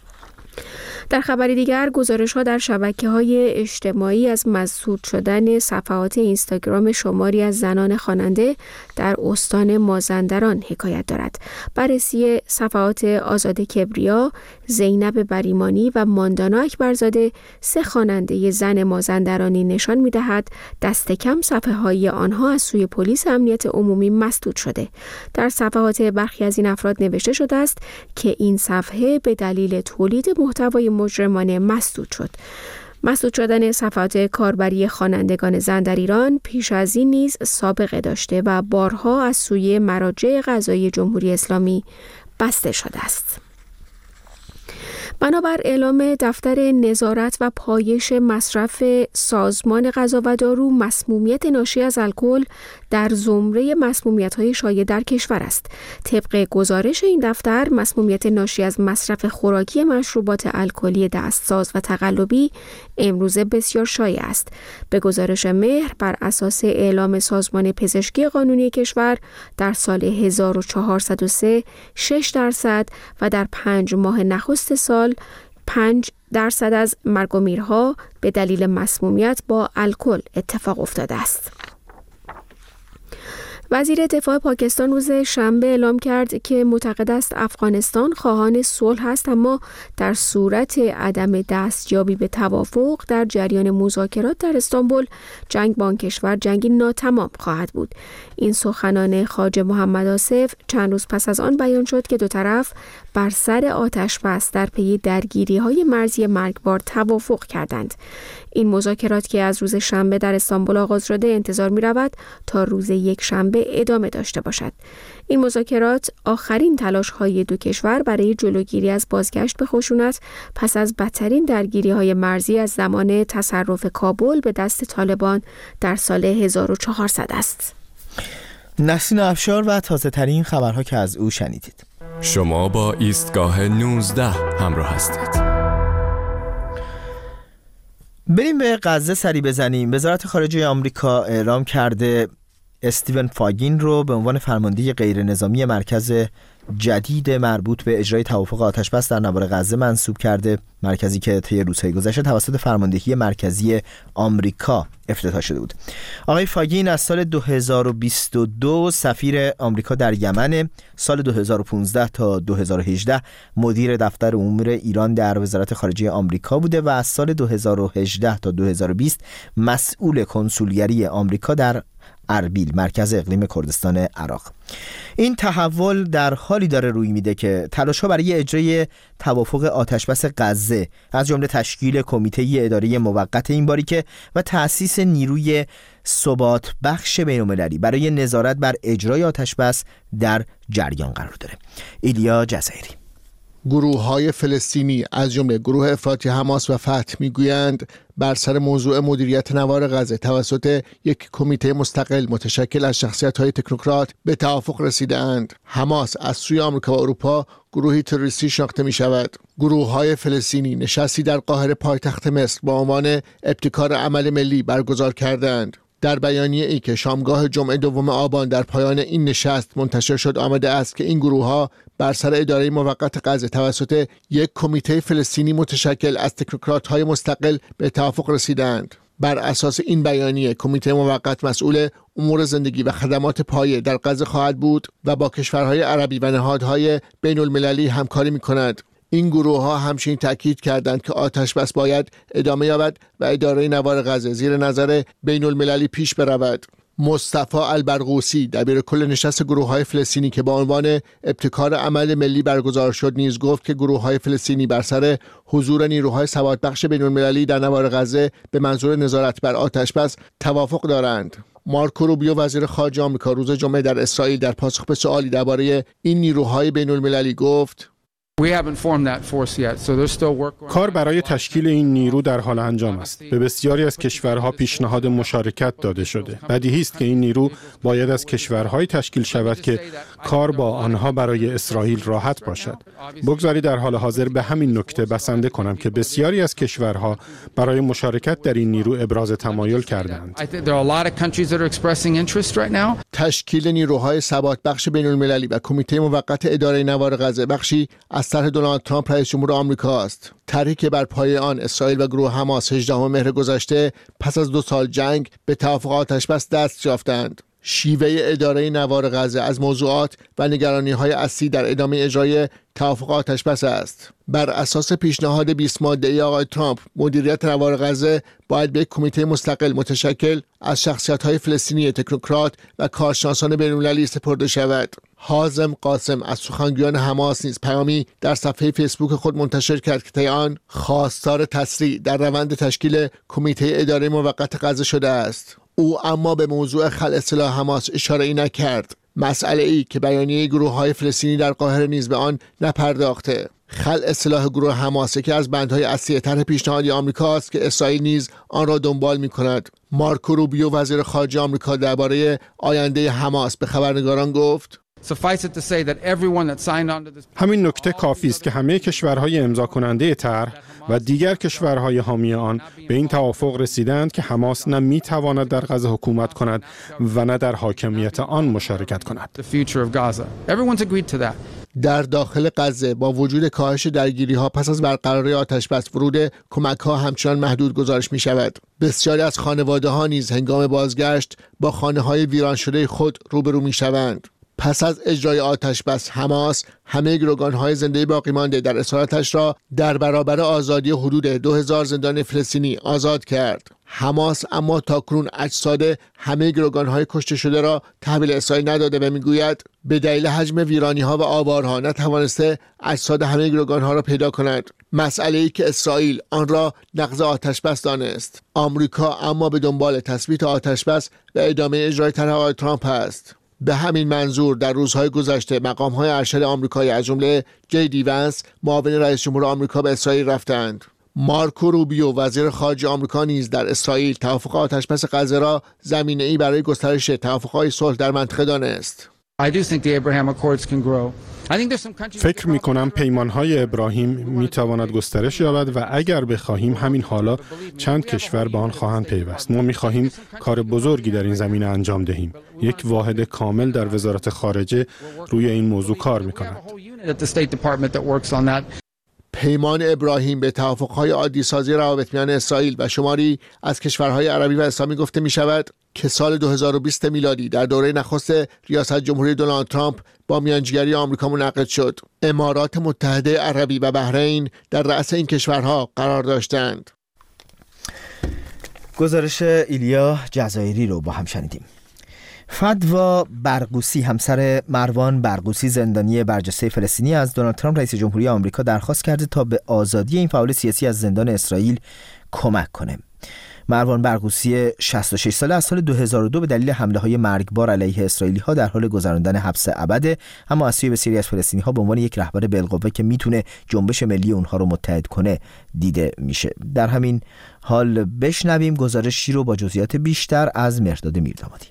در خبری دیگر گزارش‌ها در شبکه‌های اجتماعی از مسدود شدن صفحات اینستاگرام شماری از زنان خواننده در استان مازندران حکایت دارد. بررسی صفحات آزاده کبریا، زینب بریمانی و ماندانا اکبرزاده سه خواننده زن مازندرانی نشان می‌دهد دست کم صفحه‌های آنها از سوی پلیس امنیت عمومی مسدود شده. در صفحات برخی از این افراد نوشته شده است که این صفحه به دلیل تولید محتوای مجرمانه مسدود شد. مسدود شدن صفحات کاربری خوانندگان زن در ایران پیش از این نیز سابقه داشته و بارها از سوی مراجع قضایی جمهوری اسلامی بسته شده است. بنابر اعلام دفتر نظارت و پایش مصرف سازمان غذا و دارو، مسمومیت ناشی از الکل در زمره مسمومیت‌های شایع در کشور است. طبق گزارش این دفتر، مسمومیت ناشی از مصرف خوراکی مشروبات الکلی دستساز و تقلبی امروزه بسیار شایع است. به گزارش مهر بر اساس اعلام سازمان پزشکی قانونی کشور در سال هزار و چهارصد و سه شش درصد و در پنج ماه نخست سال پنج درصد از مرگ و میرها به دلیل مسمومیت با الکل اتفاق افتاده است. وزیر دفاع پاکستان روز شنبه اعلام کرد که معتقد است افغانستان خواهان صلح است، اما در صورت عدم دستیابی به توافق در جریان مذاکرات در استانبول جنگ با آن کشور جنگی ناتمام خواهد بود. این سخنان خواجه محمد آصف چند روز پس از آن بیان شد که دو طرف بر سر آتش بس در پی درگیری‌های مرزی مرگبار توافق کردند. این مذاکرات که از روز شنبه در استانبول آغاز شده انتظار می‌رود تا روز یک شنبه ادامه داشته باشد. این مذاکرات آخرین تلاش‌های دو کشور برای جلوگیری از بازگشت به خشونت پس از بدترین درگیری‌های مرزی از زمان تصرف کابل به دست طالبان در سال هزار و چهارصد است. نسرین افشار و تازه ترین خبرها که از او شنیدید. شما با ایستگاه نوزده همراه هستید. بریم به غزه سری بزنیم. وزارت خارجه آمریکا اعلام کرده استیون فاگین رو به عنوان فرمانده غیر نظامی مرکز جدید مربوط به اجرای توافق آتش‌بس در نوار غزه منصوب کرده، مرکزی که طی روزهای گذشته توسط فرماندهی مرکزی آمریکا افتتاح شده بود. آقای فاگین از سال دو هزار و بیست و دو سفیر آمریکا در یمن، سال دو هزار و پانزده تا دو هزار و هجده مدیر دفتر امور ایران در وزارت خارجه آمریکا بوده و از سال دو هزار و هجده تا دو هزار و بیست مسئول کنسولگری آمریکا در اربیل، مرکز اقلیم کردستان عراق. این تحول در حالی داره روی میده که تلاش‌ها برای اجرای توافق آتش‌بس غزه از جمله تشکیل کمیته اداره موقت این باریکه و تأسیس نیروی ثبات بخش بین‌المللی برای نظارت بر اجرای آتش‌بس در جریان قرار داره. ایلیا جزایری. گروه‌های فلسطینی از جمله گروه افراطی حماس و فتح میگویند بر سر موضوع مدیریت نوار غزه توسط یک کمیته مستقل متشکل از شخصیت‌های تکنوکرات به توافق رسیده‌اند. حماس از سوی آمریکا و اروپا گروهی تروریستی شناخته می‌شود. گروه‌های فلسطینی نشستی در قاهره پایتخت مصر با عنوان ابتکار عمل ملی برگزار کردند. در بیانیه ای که شامگاه جمعه دوم آبان در پایان این نشست منتشر شد آمده است که این گروه‌ها بر سر اداره موقت غزه توسط یک کمیته فلسطینی متشکل از تکنوکرات‌های مستقل به توافق رسیدند. بر اساس این بیانیه کمیته موقت مسئول امور زندگی و خدمات پایه در غزه خواهد بود و با کشورهای عربی و نهادهای بین المللی همکاری می‌کند. این گروه ها همچنین تاکید کردند که آتش بس باید ادامه یابد و اداره نوار غزه زیر نظر بین المللی پیش برود. مصطفی البرغوثی دبیر کل نشست گروه های فلسطینی که با عنوان ابتکار عمل ملی برگزار شد نیز گفت که گروه های فلسطینی بر سر حضور نیروهای ثبات بخش بین المللی در نوار غزه به منظور نظارت بر آتش بس توافق دارند. مارکو روبیو وزیر خارجه آمریکا روز جمعه در اسرائیل در پاسخ به سوالی درباره این نیروهای بین المللی گفت کار برای تشکیل این نیرو در حال انجام است. به بسیاری از کشورها پیشنهاد مشارکت داده شده. بدیهی است که این نیرو باید از کشورهای تشکیل شود که کار با آنها برای اسرائیل راحت باشد. بگذارید در حال حاضر به همین نکته بسنده کنم که بسیاری از کشورها برای مشارکت در این نیرو ابراز تمایل کردند. تشکیل نیروهای ثبات بخش بین المللی و کمیته موقت اداره نوار غزه بخشی از طرح دونالد ترامپ رئیس جمهور آمریکا است. طرحی که بر پایه آن اسرائیل و گروه حماس هجدهم مهر گذشته پس از دو سال جنگ به توافق آتش بس دست یافتند. شیوه اداره نوار غزه از موضوعات و نگرانی‌های اصلی در ادامه اجرای توافق آتش بس است. بر اساس پیشنهاد بیست ماده‌ای آقای ترامپ، مدیریت نوار غزه باید به یک کمیته مستقل متشکل از شخصیت‌های فلسطینی تکنوکرات و کارشناسان بین‌المللی سپرده شود. حازم قاسم از سخنگویان حماس نیز پیامی در صفحه فیسبوک خود منتشر کرد که طی آن خواستار تسریع در روند تشکیل کمیته اداره موقت غزه شده است. او اما به موضوع خلع سلاح حماس اشاره‌ای نکرد، مسئله ای که بیانیه گروه‌های فلسطینی در قاهره نیز به آن نپرداخته. خلع سلاح گروه حماس که از بندهای اصلی طرح پیشنهادی آمریکاست که اسرائیل نیز آن را دنبال می‌کند. مارکو روبیو وزیر خارجه آمریکا درباره آینده حماس به خبرنگاران گفت: همین نکته کافی است که همه کشورهای امضا کننده طرح و دیگر کشورهای حامی آن به این توافق رسیدند که حماس نه می‌تواند در غزه حکومت کند و نه در حاکمیت آن مشارکت کند. در داخل غزه با وجود کاهش درگیری‌ها پس از برقراری آتش‌بس، ورود کمک‌ها همچنان محدود گزارش می‌شود. بسیاری از خانواده‌ها نیز هنگام بازگشت با خانه‌های ویران شده خود روبرو می‌شوند. پس از اجرای آتش بس، حماس همه گروگان‌های زنده باقی مانده در اسارتش را در برابر آزادی حدود دو هزار زندان فلسطینی آزاد کرد. حماس اما تاکنون اجساد همه گروگان‌های کشته شده را تحویل اسرائیل نداده و میگوید به دلیل حجم ویرانی‌ها و آوارها نتوانسته اجساد همه گروگان‌ها را پیدا کند، مسئله‌ای که اسرائیل آن را نقض آتش بس دانست. آمریکا اما به دنبال تثبیت آتش بس و ادامه اجرای طرح آقای ترامپ است. به همین منظور در روزهای گذشته مقام‌های ارشد آمریکایی از جمله جی دی ونس معاون رئیس جمهور آمریکا به اسرائیل رفتند. مارکو روبیو وزیر خارجه آمریکا نیز در اسرائیل توافق آتشبس غزه را زمینه‌ای برای گسترش توافق‌های صلح در منطقه دانست. فکر می کنم پیمانهای ابراهیم می تواند گسترش یابد و اگر بخواهیم همین حالا چند کشور به آن خواهند پیوست. ما می خواهیم کار بزرگی در این زمینه انجام دهیم. یک واحد کامل در وزارت خارجه روی این موضوع کار می کند. پیمان ابراهیم به توافق‌های عادی‌سازی روابط میان اسرائیل و شماری از کشورهای عربی و اسلامی گفته می شود که سال دو هزار و بیست میلادی در دوره نخست ریاست جمهوری دونالد ترامپ با میانجیگری آمریکا منعقد شد. امارات متحده عربی و بحرین در رأس این کشورها قرار داشتند. گزارش ایلیا جزایری رو با هم شنیدیم. فدوا برغوثی همسر مروان برغوثی زندانی برجسته فلسطینی از دونالد ترامپ رئیس جمهوری آمریکا درخواست کرده تا به آزادی این فعال سیاسی از زندان اسرائیل کمک کنه. مروان برغوثی شصت و شش ساله از سال دو هزار و دو به دلیل حمله‌های مرگبار علیه اسرائیلی‌ها در حال گذراندن حبس ابد، اما از سوی بسیاری از فلسطینی‌ها به عنوان یک رهبر بالقوه که میتونه جنبش ملی اونها رو متحد کنه دیده میشه. در همین حال بشنویم گزارشی رو با جزئیات بیشتر از مهرداد میردامادی.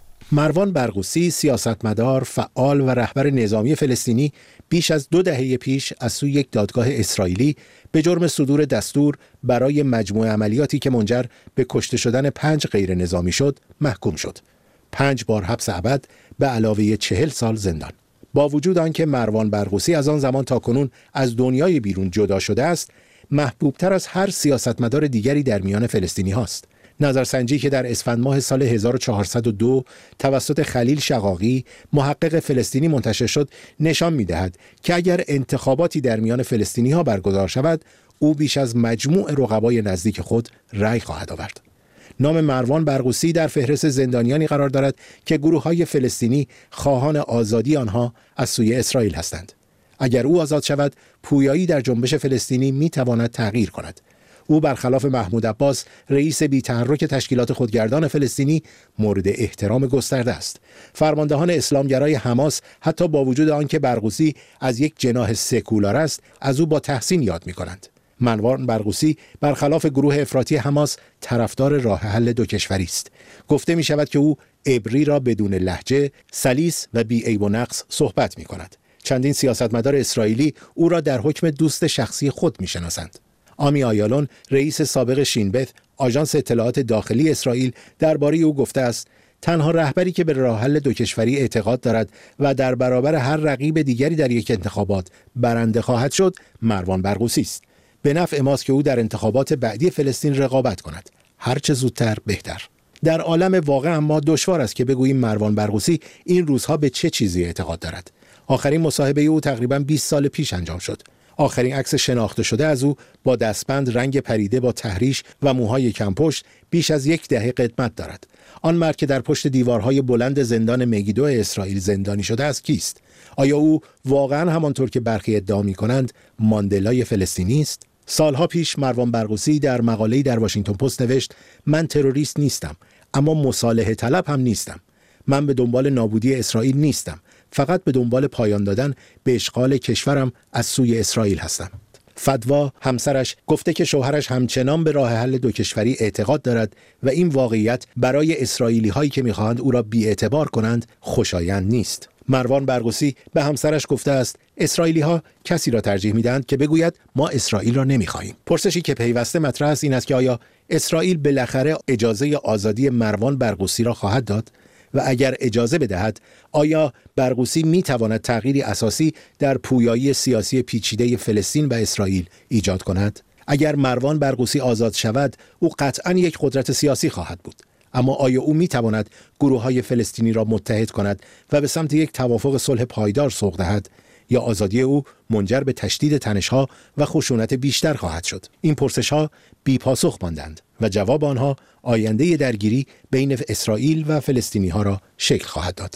مروان برغوثی سیاستمدار، فعال و رهبر نظامی فلسطینی بیش از دو دهه پیش از سوی یک دادگاه اسرائیلی به جرم صدور دستور برای مجموعه عملیاتی که منجر به کشته شدن پنج غیر نظامی شد محکوم شد. پنج بار حبس ابد به علاوه چهل سال زندان. با وجود آنکه مروان برغوثی از آن زمان تا کنون از دنیای بیرون جدا شده است، محبوبتر از هر سیاستمدار دیگری در میان فلسطینی هاست. نظرسنجی که در اسفند ماه سال هزار و چهارصد و دو توسط خلیل شقاقی محقق فلسطینی منتشر شد نشان می‌دهد که اگر انتخاباتی در میان فلسطینی‌ها برگزار شود، او بیش از مجموع رقبای نزدیک خود رأی خواهد آورد. نام مروان برغوثی در فهرست زندانیانی قرار دارد که گروه‌های فلسطینی خواهان آزادی آنها از سوی اسرائیل هستند. اگر او آزاد شود، پویایی در جنبش فلسطینی می‌تواند تغییر کند. او برخلاف محمود عباس رئیس بی‌تحرک تشکیلات خودگردان فلسطینی مورد احترام گسترده است. فرماندهان اسلامگرای حماس حتی با وجود آنکه برغوثی از یک جناح سکولار است، از او با تحسین یاد می‌کنند. مروان برغوثی برخلاف گروه افراطی حماس طرفدار راه حل دو کشوری است. گفته می شود که او عبری را بدون لهجه، سلیس و بی عیب و نقص صحبت می کند. چندین سیاستمدار اسرائیلی او را در حکم دوست شخصی خود می شناسند. آمی آیالون، رئیس سابق شینبث، آژانس اطلاعات داخلی اسرائیل، درباره او گفته است: تنها رهبری که به راه حل دو کشوری اعتقاد دارد و در برابر هر رقیب دیگری در یک انتخابات برنده خواهد شد، مروان برغوثی است. به نفع ماست که او در انتخابات بعدی فلسطین رقابت کند. هر چه زودتر بهتر. در عالم واقع اما دشوار است که بگوییم مروان برغوثی این روزها به چه چیزی اعتقاد دارد. آخرین مصاحبه او تقریباً بیست سال پیش انجام شد. آخرین عکس شناخته شده از او با دستبند رنگ پریده با تحریش و موهای کمپشت بیش از یک دهه قدمت دارد. آن مرد که در پشت دیوارهای بلند زندان مگیدو اسرائیل زندانی شده است کیست؟ آیا او واقعاً همانطور که برخی ادعا می‌کنند ماندلای فلسطینی است؟ سالها پیش مروان برغوثی در مقاله‌ای در واشنگتن پست نوشت: من تروریست نیستم، اما مصالحه طلب هم نیستم. من به دنبال نابودی اسرائیل نیستم، فقط به دنبال پایان دادن به اشغال کشورم از سوی اسرائیل هستم. فدوا، همسرش، گفته که شوهرش همچنان به راه حل دو کشوری اعتقاد دارد و این واقعیت برای اسرائیلی هایی که می‌خواهند او را بی‌اعتبار کنند خوشایند نیست. مروان برغوثی به همسرش گفته است: اسرائیلی ها کسی را ترجیح میدهند که بگوید ما اسرائیل را نمیخواهیم. پرسشی که پیوسته مطرح است این است که آیا اسرائیل بالاخره اجازه آزادی مروان برغوثی را خواهد داد؟ و اگر اجازه بدهد، آیا برغوثی میتواند تغییری اساسی در پویایی سیاسی پیچیده فلسطین و اسرائیل ایجاد کند؟ اگر مروان برغوثی آزاد شود، او قطعاً یک قدرت سیاسی خواهد بود. اما آیا او میتواند گروه‌های فلسطینی را متحد کند و به سمت یک توافق صلح پایدار سوق دهد، یا آزادی او منجر به تشدید تنش‌ها و خشونت بیشتر خواهد شد؟ این پرسش‌ها بی‌پاسخ ماندند و جواب آنها آینده درگیری بین اسرائیل و فلسطینی‌ها را شکل خواهد داد.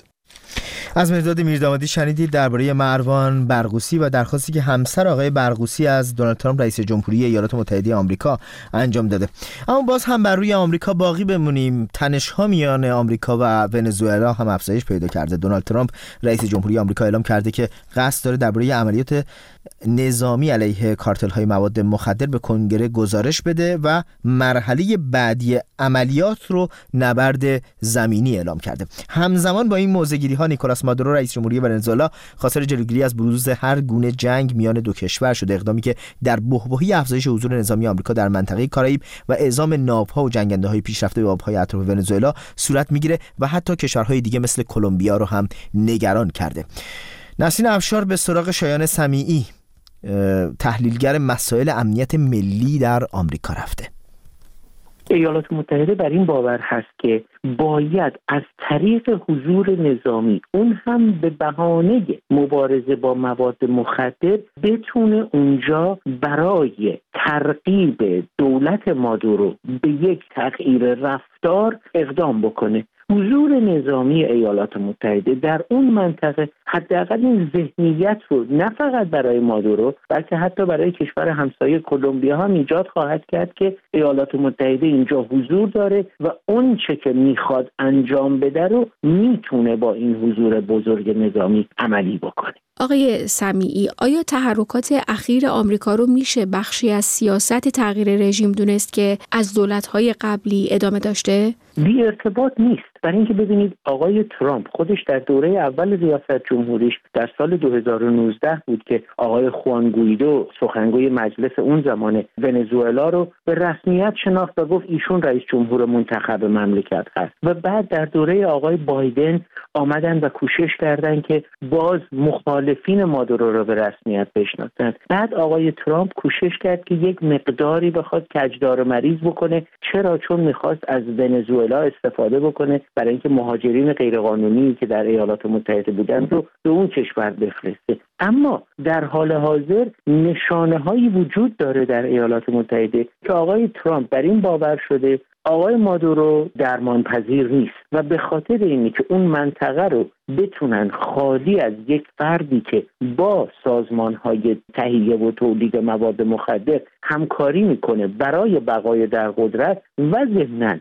از مهرداد میردامادی شنیدید درباره مروان برغوثی و درخواستی که همسر آقای برغوثی از دونالد ترامپ رئیس جمهوری ایالات متحده آمریکا انجام داده. اما باز هم بر روی آمریکا باقی بمونیم. تنش‌ها میان آمریکا و ونزوئلا هم افزایش پیدا کرده. دونالد ترامپ رئیس جمهوری آمریکا اعلام کرده که قصد داره درباره عملیات نظامی علیه کارتل‌های مواد مخدر به کنگره گزارش بده و مرحله بعدی عملیات رو نبرد زمینی اعلام کرده. همزمان با این موضع‌گیری‌ها نیکولاس مادورو رئیس جمهوری ونزوئلا خواستار جلوگیری از بروز هر گونه جنگ میان دو کشور شده، اقدامی که در بحبوحی افزایش حضور نظامی آمریکا در منطقه کارائیب و اعزام ناوها و جنگنده‌های پیشرفته به آب‌های اطراف ونزوئلا صورت میگیره و حتی کشورهای دیگه مثل کلمبیا رو هم نگران کرده. نسرین افشار به سراغ شایان سمیعی، تحلیلگر مسائل امنیت ملی در آمریکا رفته. ایالات متحده بر این باور هست که باید از طریق حضور نظامی، اون هم به بهانه مبارزه با مواد مخدر، بتونه اونجا برای ترغیب دولت مادورو به یک تغییر رفتار اقدام بکنه. حضور نظامی ایالات متحده در اون منطقه حداقل این ذهنیت رو نه فقط برای مادورو بلکه حتی برای کشور همسایه کلمبیا هم ایجاد خواهد کرد که ایالات متحده اینجا حضور داره و اون چه که میخواد انجام بده رو میتونه با این حضور بزرگ نظامی عملی بکنه. آقای سمیعی، آیا تحرکات اخیر آمریکا رو میشه بخشی از سیاست تغییر رژیم دونست که از دولت‌های قبلی ادامه داشته؟ بی ارتباط نیست. برای اینکه ببینید آقای ترامپ خودش در دوره اول ریاست جمهوریش در سال دو هزار و نوزده بود که آقای خوان گویدو سخنگوی مجلس اون زمان ونزوئلا رو به رسمیت شناخت و گفت ایشون رئیس جمهور منتخب مملکت هست و بعد در دوره آقای بایدن آمدن و کوشش کردن که باز مخالفین مادورو رو به رسمیت بشناسن. بعد آقای ترامپ کوشش کرد که یک مقداری بخواد کجدار مریض بکنه. چرا؟ چون میخواست از ونزوئلا استفاده بکنه برای اینکه مهاجرین غیرقانونی که در ایالات متحده بودن رو به اون کشور بفرسته. اما در حال حاضر نشانه‌هایی وجود داره در ایالات متحده که آقای ترامپ بر این باور شده آقای مادورو درمان پذیر نیست و به خاطر اینی که اون منطقه رو بتونن خالی از یک فردی که با سازمان‌های تهیه و تولید مواد مخدر همکاری میکنه برای بقای در قدرت و ضمناً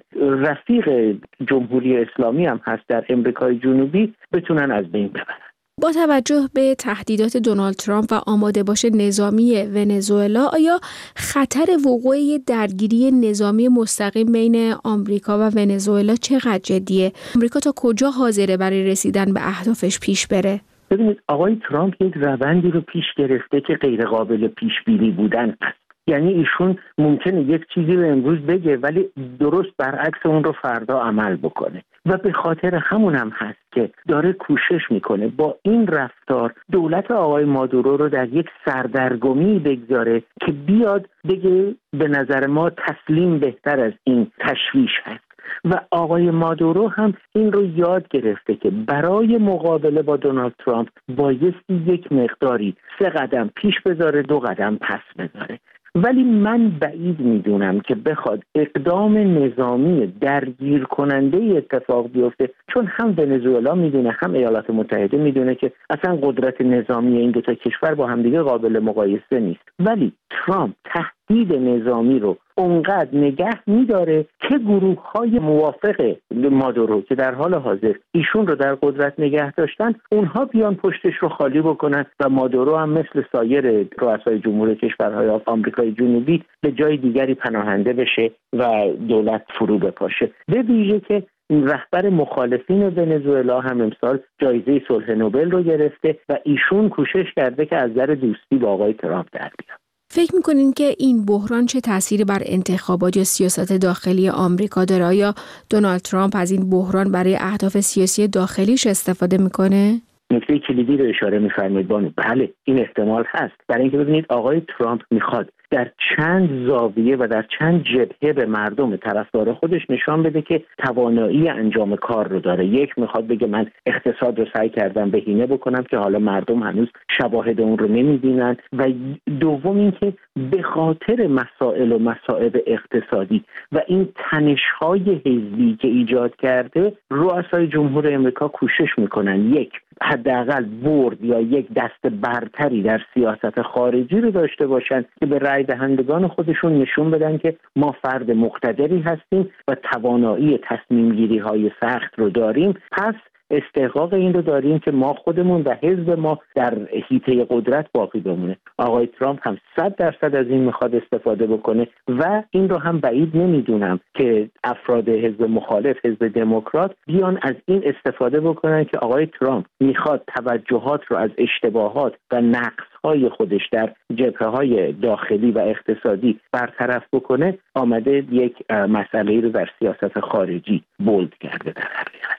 رفیق جمهوری اسلامی هم هست در امریکای جنوبی بتونن از بین ببرن. با توجه به تهدیدات دونالد ترامپ و آماده باش نظامی ونزوئلا، آیا خطر وقوع درگیری نظامی مستقیم بین آمریکا و ونزوئلا چقدر جدیه؟ آمریکا تا کجا حاضره برای رسیدن به اهدافش پیش بره؟ ببینید آقای ترامپ یک روندی رو پیش گرفته که غیر قابل پیش بینی بودن است. یعنی ایشون ممکنه یک چیزی رو امروز بگه ولی درست برعکس اون رو فردا عمل بکنه و به خاطر همون هم هست که داره کوشش میکنه با این رفتار دولت آقای مادورو رو در یک سردرگمی بگذاره که بیاد بگه به نظر ما تسلیم بهتر از این تشویش هست. و آقای مادورو هم این رو یاد گرفته که برای مقابله با دونالد ترامپ بایستی یک مقداری سه قدم پیش بذاره دو قدم پس بذاره. ولی من بعید میدونم که بخواد اقدام نظامی درگیر کننده اتفاق بیفته، چون هم ونزوئلا میدونه هم ایالات متحده میدونه که اصلا قدرت نظامی این دو تا کشور با همدیگه قابل مقایسه نیست. ولی ترامپ تهدید نظامی رو اونقدر نگه میداره که گروه های موافق مادورو که در حال حاضر ایشون رو در قدرت نگه داشتن اونها بیان پشتش رو خالی بکنن و مادورو هم مثل سایر رؤسای جمهور کشورهای آمریکای جنوبی به جای دیگری پناهنده بشه و دولت فرو بپاشه. به ویژه که رهبر مخالفین ونزوئلا هم امسال جایزه صلح نوبل رو گرفته و ایشون کوشش کرده که از نظر دوستی با آقای ترامپ در بیاد. فکر میکنین که این بحران چه تأثیری بر انتخابات یا سیاست داخلی آمریکا داره؟ آیا دونالد ترامپ از این بحران برای اهداف سیاسی داخلیش استفاده میکنه؟ نکته کلیدی رو اشاره می‌فرمایید بانو. بله این احتمال هست. برای اینکه ببینید آقای ترامپ میخواد در چند زاویه و در چند جبهه به مردم طرفدار خودش نشان بده که توانایی انجام کار رو داره. یک، میخواد بگه من اقتصاد رو سعی کردم بهینه بکنم که حالا مردم هنوز شواهد اون رو نمی‌بینن، و دوم اینکه به خاطر مسائل و مصائب اقتصادی و این تنش‌های حزبی که ایجاد کرده رؤسای جمهور امریکا کوشش میکنن یک حداقل برد یا یک دست برتری در سیاست خارجی رو داشته باشن که به رای دهندگان خودشون نشون بدن که ما فرد مقتدری هستیم و توانایی تصمیم گیری های سخت رو داریم، پس استحقاق این رو داریم که ما خودمون و حزب ما در حیطه قدرت باقی بمونه. آقای ترامپ هم صد درصد از این میخواد استفاده بکنه و این رو هم بعید نمیدونم که افراد حزب مخالف، حزب دموکرات بیان از این استفاده بکنن که آقای ترامپ میخواد توجهات رو از اشتباهات و نقصهای خودش در جبهه‌های داخلی و اقتصادی برطرف بکنه. آمده یک مسئله رو در سیاست خارجی بولد کرده. در حقیقت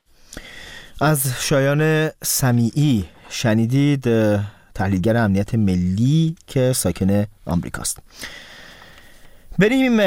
از شایان سمیعی شنیدید، تحلیلگر امنیت ملی که ساکن آمریکاست. بریم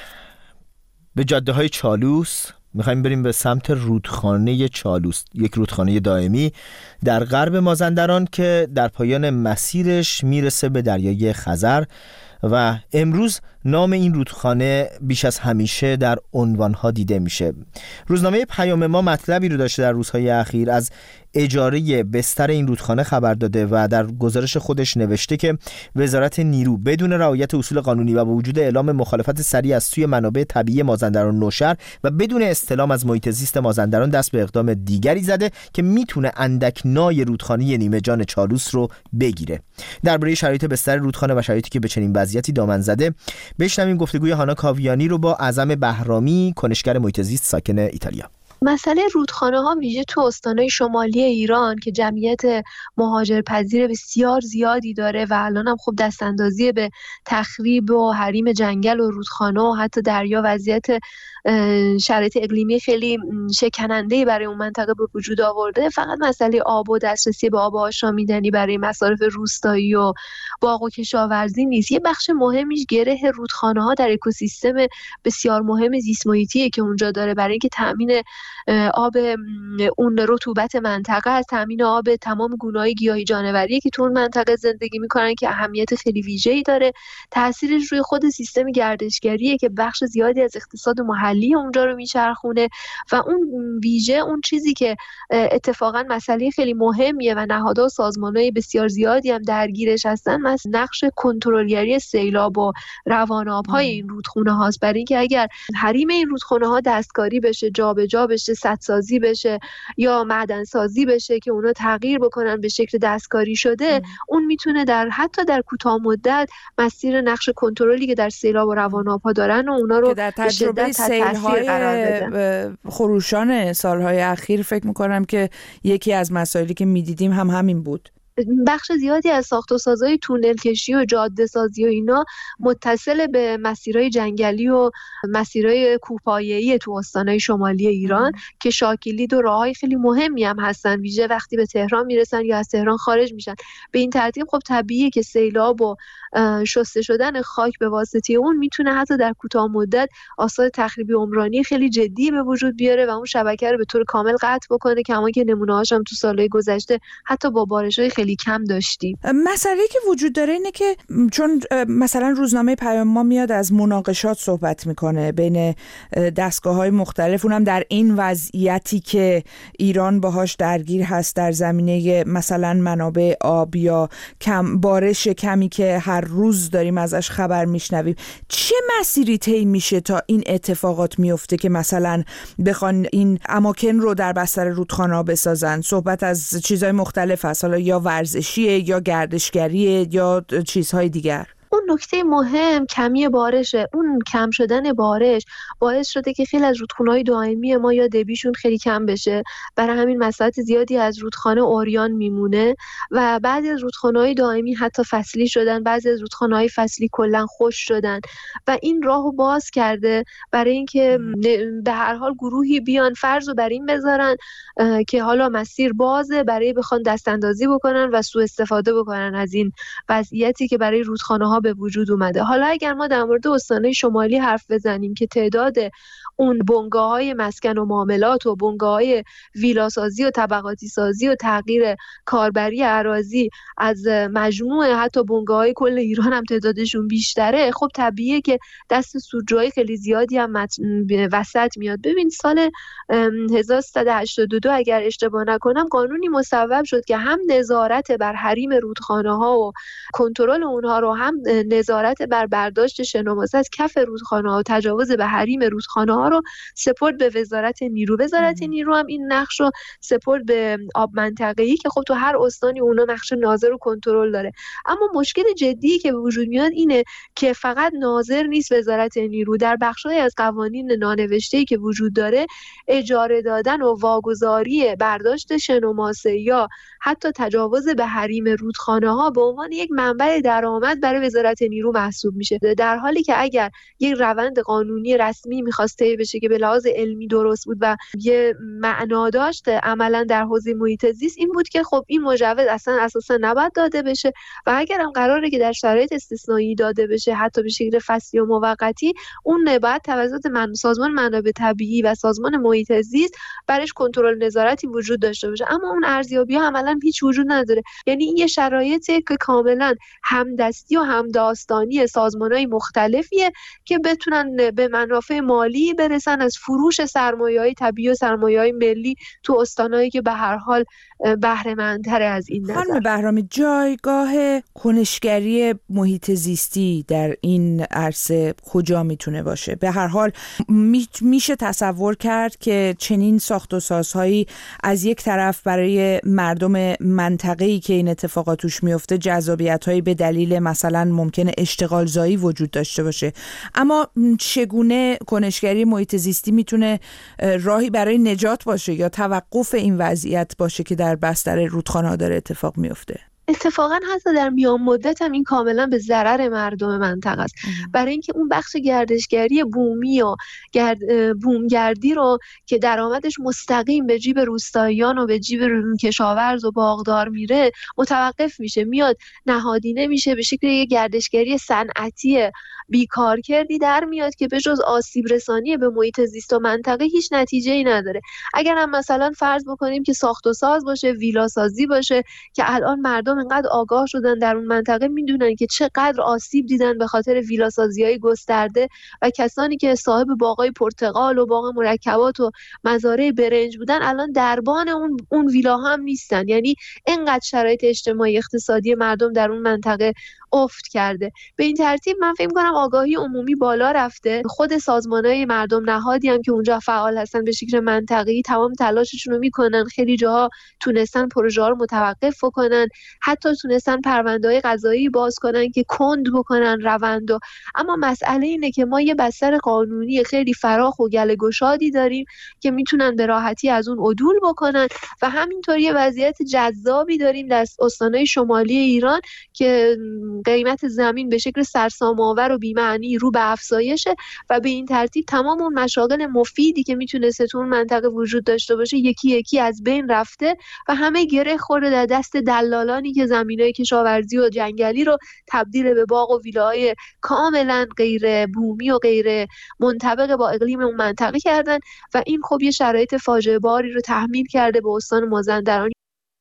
به جاده های چالوس. میخوایم بریم به سمت رودخانه چالوس، یک رودخانه دائمی در غرب مازندران که در پایان مسیرش میرسه به دریای خزر و امروز نام این رودخانه بیش از همیشه در عنوانها دیده میشه. روزنامه پیام ما مطلبی رو داشته در روزهای اخیر از اجاره بستر این رودخانه خبر داده و در گزارش خودش نوشته که وزارت نیرو بدون رعایت اصول قانونی و با وجود اعلام مخالفت سریع از سوی منابع طبیعی مازندران نوشهر و بدون استلام از محیط زیست مازندران دست به اقدام دیگری زده که میتونه اندکنای رودخانه نیمه جان چالوس رو بگیره. درباره شرایط بستر رودخانه و شرایطی که به چنین وضعیتی دامن زده بشنویم گفتگوی هانا کاویانی رو با اعظم بهرامی، کنشگر محیط زیست ساکن ایتالیا. مسئله رودخانه ها ویژه تو استانهای شمالی ایران که جمعیت مهاجرپذیر بسیار زیادی داره و الان هم خب دستاندازی به تخریب و حریم جنگل و رودخانه و حتی دریا وضعیت شرایط اقلیمی خیلی شکننده‌ای برای اون منطقه به وجود آورده. فقط مسئله آب و دسترسی به آب آشامیدنی برای مصارف روستایی و باغ و کشاورزی نیست. یه بخش مهمیش گره رودخانه ها در اکوسیستم بسیار مهم زیست محیطیه که اونجا داره برای اینکه تامین آب اون رطوبت منطقه از تامین آب تمام گونه‌های گیاهی جانوری که تو اون منطقه زندگی میکنن که اهمیت خیلی ویژه‌ای داره. تاثیرش روی خود سیستم گردشگریه که بخش زیادی از اقتصاد محلی اونجا رو میچرخونه و اون ویژه اون چیزی که اتفاقا مسئله خیلی مهمیه و نهادها و سازمان‌های بسیار زیادی هم درگیرش هستن، مثل نقش کنترلگری سیلاب و روان‌آب‌های این رودخونه هاست. برای اینکه اگر حریم این رودخونه ها دستکاری بشه، جابجا بشه، سدسازی بشه یا معدن سازی بشه که اونا تغییر بکنن به شکل دستکاری شده، ام. اون میتونه در حتی در کوتاه مدت مسیر نقش کنترلی که در سیلاب و روان‌آب‌ها دارن و اونا رو در تجربه سیل‌های خروشان سالهای اخیر فکر میکنم که یکی از مسائلی که میدیدیم هم همین بود. بخش زیادی از ساخت و سازهای تونل کشی و جاده سازی و اینا متصل به مسیرهای جنگلی و مسیرهای کوهپایه‌ای تو استانهای شمالی ایران ام. که شاکلید و راههای خیلی مهمی هم هستن، ویژه وقتی به تهران میرسن یا از تهران خارج میشن. به این ترتیب خب طبیعیه که سیلاب و شسته شدن خاک به واسطه اون میتونه حتی در کوتاه مدت آثار تخریبی عمرانی خیلی جدی به وجود بیاره و اون شبکه رو به طور کامل قطع بکنه، کما که نمونه‌هاش هم تو سالهای گذشته حتی با بارش‌های خیلی کم داشتیم. مسئله که وجود داره اینه که چون مثلا روزنامه پیام ما میاد از مناقشات صحبت میکنه بین دستگاه‌های مختلف، اونم در این وضعیتی که ایران باهاش درگیر هست در زمینه مثلا منابع آب یا کم بارش کمی که هر روز داریم ازش خبر میشنویم. چه مسیری طی میشه تا این اتفاقات میفته که مثلا بخوان این اماکن رو در بستر رودخانه‌ها بسازن؟ صحبت از چیزهای مختلف هست، حالا یا ورزشیه یا گردشگریه یا چیزهای دیگر. اون نکته مهم کمی بارشه. اون کم شدن بارش باعث شده که خیلی از رودخونه‌های دائمی ما یا دبیشون خیلی کم بشه، برای همین مساحت زیادی از رودخانه عریان میمونه و بعضی از رودخانه‌های دائمی حتی فصلی شدن، بعضی از رودخانه‌های فصلی کلا خشک شدن و این راهو باز کرده برای اینکه به هر حال گروهی بیان فرض رو بر این بذارن که حالا مسیر بازه برای بخوان دستاندازی بکنن و سوء استفاده بکنن از این وضعیتی که برای رودخانه‌ها به وجود اومده. حالا اگر ما در مورد استانهای شمالی حرف بزنیم که تعداد اون بنگاه‌های مسکن و معاملات و بنگاه‌های ویلاسازی و طبقاتی سازی و تغییر کاربری اراضی از مجموعه حتی بنگاه‌های کل ایران هم تعدادشون بیشتره، خب طبیعیه که دست سودجوهای خیلی زیادی هم وسط میاد. ببین سال هزار و سیصد و هشتاد و دو اگر اشتباه نکنم قانونی مصوب شد که هم نظارت بر حریم رودخانه‌ها و کنترل اونها رو، هم نظارت بر برداشت شنوماسه از کف رودخانه‌ها و تجاوز به حریم رودخانه‌ها رو سپرد به وزارت نیرو. وزارت نیرو هم این نقش رو سپرد به آب منطقه‌ای که خب تو هر استانی اونا نقش ناظر و کنترل داره. اما مشکل جدی که به وجود میاد اینه که فقط ناظر نیست وزارت نیرو، در بخش‌های از قوانین نانوشته‌ای که وجود داره اجاره دادن و واگذاری برداشت شنوماسه یا حتی تجاوز به حریم رودخانه‌ها به عنوان یک منبع درآمد برای وزارت نیرو محسوب میشه، در حالی که اگر یک روند قانونی رسمی می‌خواست طی بشه که به لحاظ علمی درست بود و یه معنا داشت عملا در حوزه محیط زیست، این بود که خب این مجوز اصلا اساسا نباید داده بشه و اگر هم قراره که در شرایط استثنایی داده بشه حتی به شکل فصلی و موقتی، اون باید توسط من سازمان منابع طبیعی و سازمان محیط زیست برش کنترل نظارتی وجود داشته باشه. اما اون ارزیابی‌ها عملاً هیچ وجود نداره. یعنی این یه شرایطی که کاملاً همدستی و همداد داستانی سازمان‌های مختلفیه که بتونن به منافع مالی برسن از فروش سرمایه‌های طبیعی و سرمایه‌های ملی تو استانایی که به هر حال بهره مندتر از این نظر. خانم بهرامی، جایگاه کنشگری محیط زیستی در این عرصه کجا میتونه باشه؟ به هر حال میشه تصور کرد که چنین ساخت و سازهایی از یک طرف برای مردم منطقه‌ای که این اتفاقات توش میفته جذابیت‌هایی به دلیل مثلا ممکنه اشتغال زایی وجود داشته باشه، اما چگونه کنشگری محیط زیستی میتونه راهی برای نجات باشه یا توقف این وضعیت باشه که در بستر رودخانه‌ها داره اتفاق میفته؟ اتفاقا حتی در میان مدت هم این کاملا به ضرر مردم منطقه است، برای اینکه اون بخش گردشگری بومی و گرد بومگردی رو که درآمدش مستقیم به جیب روستاییان و به جیب کشاورز و باغدار میره متوقف میشه، میاد نهادینه میشه، به شکل یک گردشگری صنعتی بیکارکردی در میاد که به جز آسیب رسانی به محیط زیست و منطقه هیچ نتیجه‌ای نداره. اگر هم مثلا فرض بکنیم که ساخت و ساز باشه، ویلا سازی باشه که الان مردم اینقدر آگاه شدن در اون منطقه میدونن که چقدر آسیب دیدن به خاطر ویلا سازی‌های گسترده و کسانی که صاحب باغای پرتقال و باغ مرکبات و مزارع برنج بودن الان دربان اون اون ویلاها هم نیستن. یعنی اینقدر شرایط اجتماعی اقتصادی مردم در اون منطقه افت کرده. به این ترتیب من فکر می‌کنم آگاهی عمومی بالا رفته. خود سازمان‌های مردم نهادی هم که اونجا فعال هستن به شکل منطقه‌ای تمام تلاششون رو میکنن. خیلی جاها تونستن پروژه‌ها رو متوقف کنن، حتی تونستن پرونده‌های قضایی باز کنن که کند بکنن روندو. اما مسئله اینه که ما یه بستر قانونی خیلی فراخ و گله گشادی داریم که میتونن به راحتی از اون عدول بکنن و همینطوری یه وضعیت جذابی داریم در استان‌های شمالی ایران که قیمت زمین به شکل سرسام‌آور و بی‌معنی رو به افزایشه و به این ترتیب تمام اون مشاغل مفیدی که میتونسته تو اون منطقه وجود داشته باشه یکی یکی از بین رفته و همه گره خورده در دست دلالانی که زمینای کشاورزی و جنگلی رو تبدیل به باغ و ویلاهای کاملا غیر بومی و غیر منطبق با اقلیم اون منطقه کردن و این خب یه شرایط فاجعه باری رو تحمیل کرده به استان مازندران.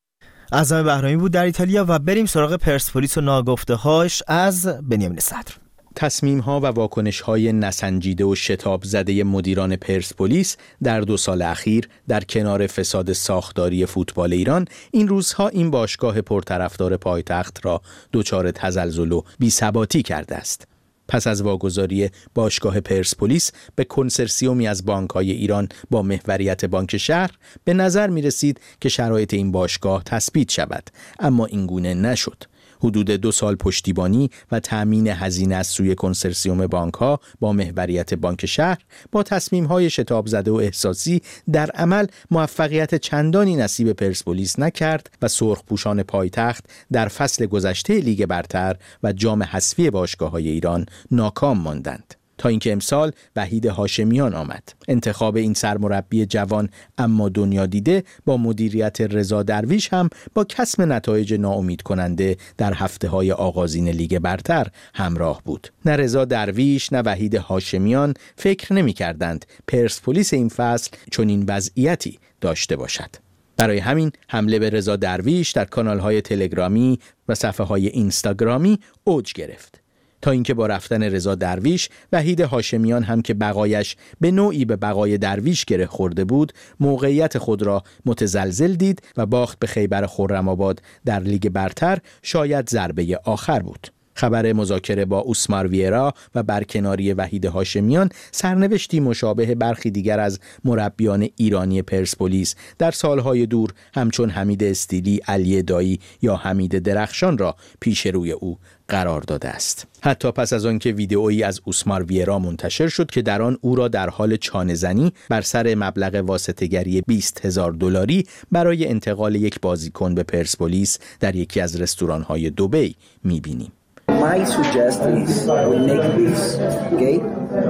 اعظم بهرامی بود در ایتالیا و بریم سراغ پرسپولیس و ناگفته‌هاش از بنیامین صدر. تصمیم‌ها و واکنش‌های نسنجیده و شتاب زده مدیران پرسپولیس در دو سال اخیر در کنار فساد ساختاری فوتبال ایران این روزها این باشگاه پرطرفدار پایتخت را دچار تزلزل و بی‌ثباتی کرده است. پس از واگذاری باشگاه پرسپولیس به کنسرسیومی از بانک‌های ایران با محوریت بانک شهر به نظر می‌رسید که شرایط این باشگاه تثبیت شود، اما این گونه نشد. حدود دو سال پشتیبانی و تأمین هزینه از سوی کنسرسیوم بانک‌ها با محوریت بانک شهر با تصمیم‌های شتاب زده و احساسی در عمل موفقیت چندانی نصیب پرسپولیس نکرد و سرخپوشان پایتخت در فصل گذشته لیگ برتر و جام حذفی باشگاه‌های ایران ناکام ماندند. تا اینکه امسال وحید هاشمیان آمد. انتخاب این سرمربی جوان اما دنیا دیده با مدیریت رضا درویش هم با کسب نتایج ناامید کننده در هفته‌های آغازین لیگ برتر همراه بود. نه رضا درویش نه وحید هاشمیان فکر نمی‌کردند پرسپولیس این فصل چنین وضعیتی داشته باشد. برای همین حمله به رضا درویش در کانال‌های تلگرامی و صفحه‌های اینستاگرامی اوج گرفت. تا اینکه با رفتن رضا درویش وحید هاشمیان هم که بقایش به نوعی به بقای درویش گره خورده بود موقعیت خود را متزلزل دید و باخت به خیبر خرم‌آباد در لیگ برتر شاید ضربه آخر بود. خبر مذاکره با اوسمار ویرا و برکناری وحید هاشمیان سرنوشتی مشابه برخی دیگر از مربیان ایرانی پرسپولیس در سالهای دور همچون حمید استیلی، علی دایی یا حمید درخشان را پیش روی او قرار داده است. حتی پس از آن که ویدئویی از اوسمار ویرا منتشر شد که در آن او را در حال چانه‌زنی بر سر مبلغ واسطه‌گری بیست هزار دلاری برای انتقال یک بازیکن به پرسپولیس در یکی از رستوران‌های دبی می‌بینیم. My suggestion is we make this, okay?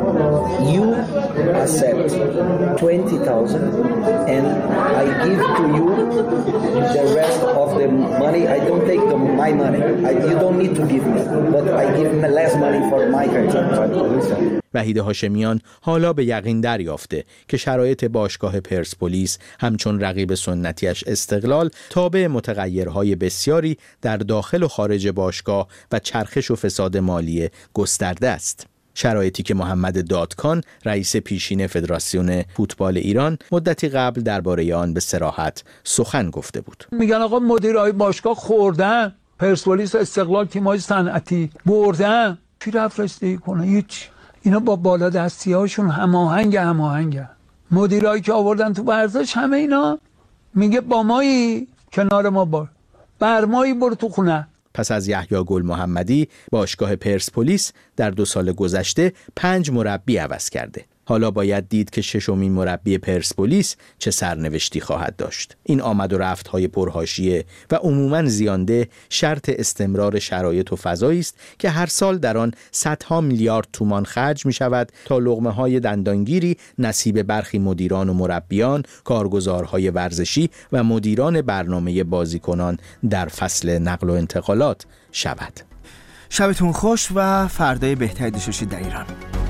You accept twenty thousand and I give to you the rest of the the money. I don't take the, my money. I, you don't need to give me, but I give me less money for my country. وحید هاشمیان حالا به یقین دریافته که شرایط باشگاه پرسپولیس همچون رقیب سنتیش استقلال تابع متغیرهای بسیاری در داخل و خارج باشگاه و چرخش و فساد مالی گسترده است. شرایطی که محمد دادکان رئیس پیشین فدراسیون فوتبال ایران مدتی قبل درباره آن به صراحت سخن گفته بود. میگن آقا مدیرای باشگاه خوردن، پرسپولیس استقلال تیم‌های صنعتی بردن، کی رفت رسیدگی کنه؟ هیچ. اینا با بالا دستی هاشون هماهنگ هماهنگ مدیرایی که آوردن تو ورزش همه اینا میگه با مایی کنار ما بار، بر مایی برو تو خونه. پس از یحیی گل محمدی باشگاه پرسپولیس در دو سال گذشته پنج مربی عوض کرده. حالا باید دید که ششمین مربی پرسپولیس چه سرنوشتی خواهد داشت. این آمد و رفت‌های پرحاشیه و عموماً زیانده شرط استمرار شرایط و فضایی است که هر سال در آن صدها میلیارد تومان خرج می شود تا لقمه‌های دندانگیری نصیب برخی مدیران و مربیان، کارگزارهای ورزشی و مدیران برنامه بازیکنان در فصل نقل و انتقالات شود. شبتون خوش و فردای بهتری داشته باشید در ایران.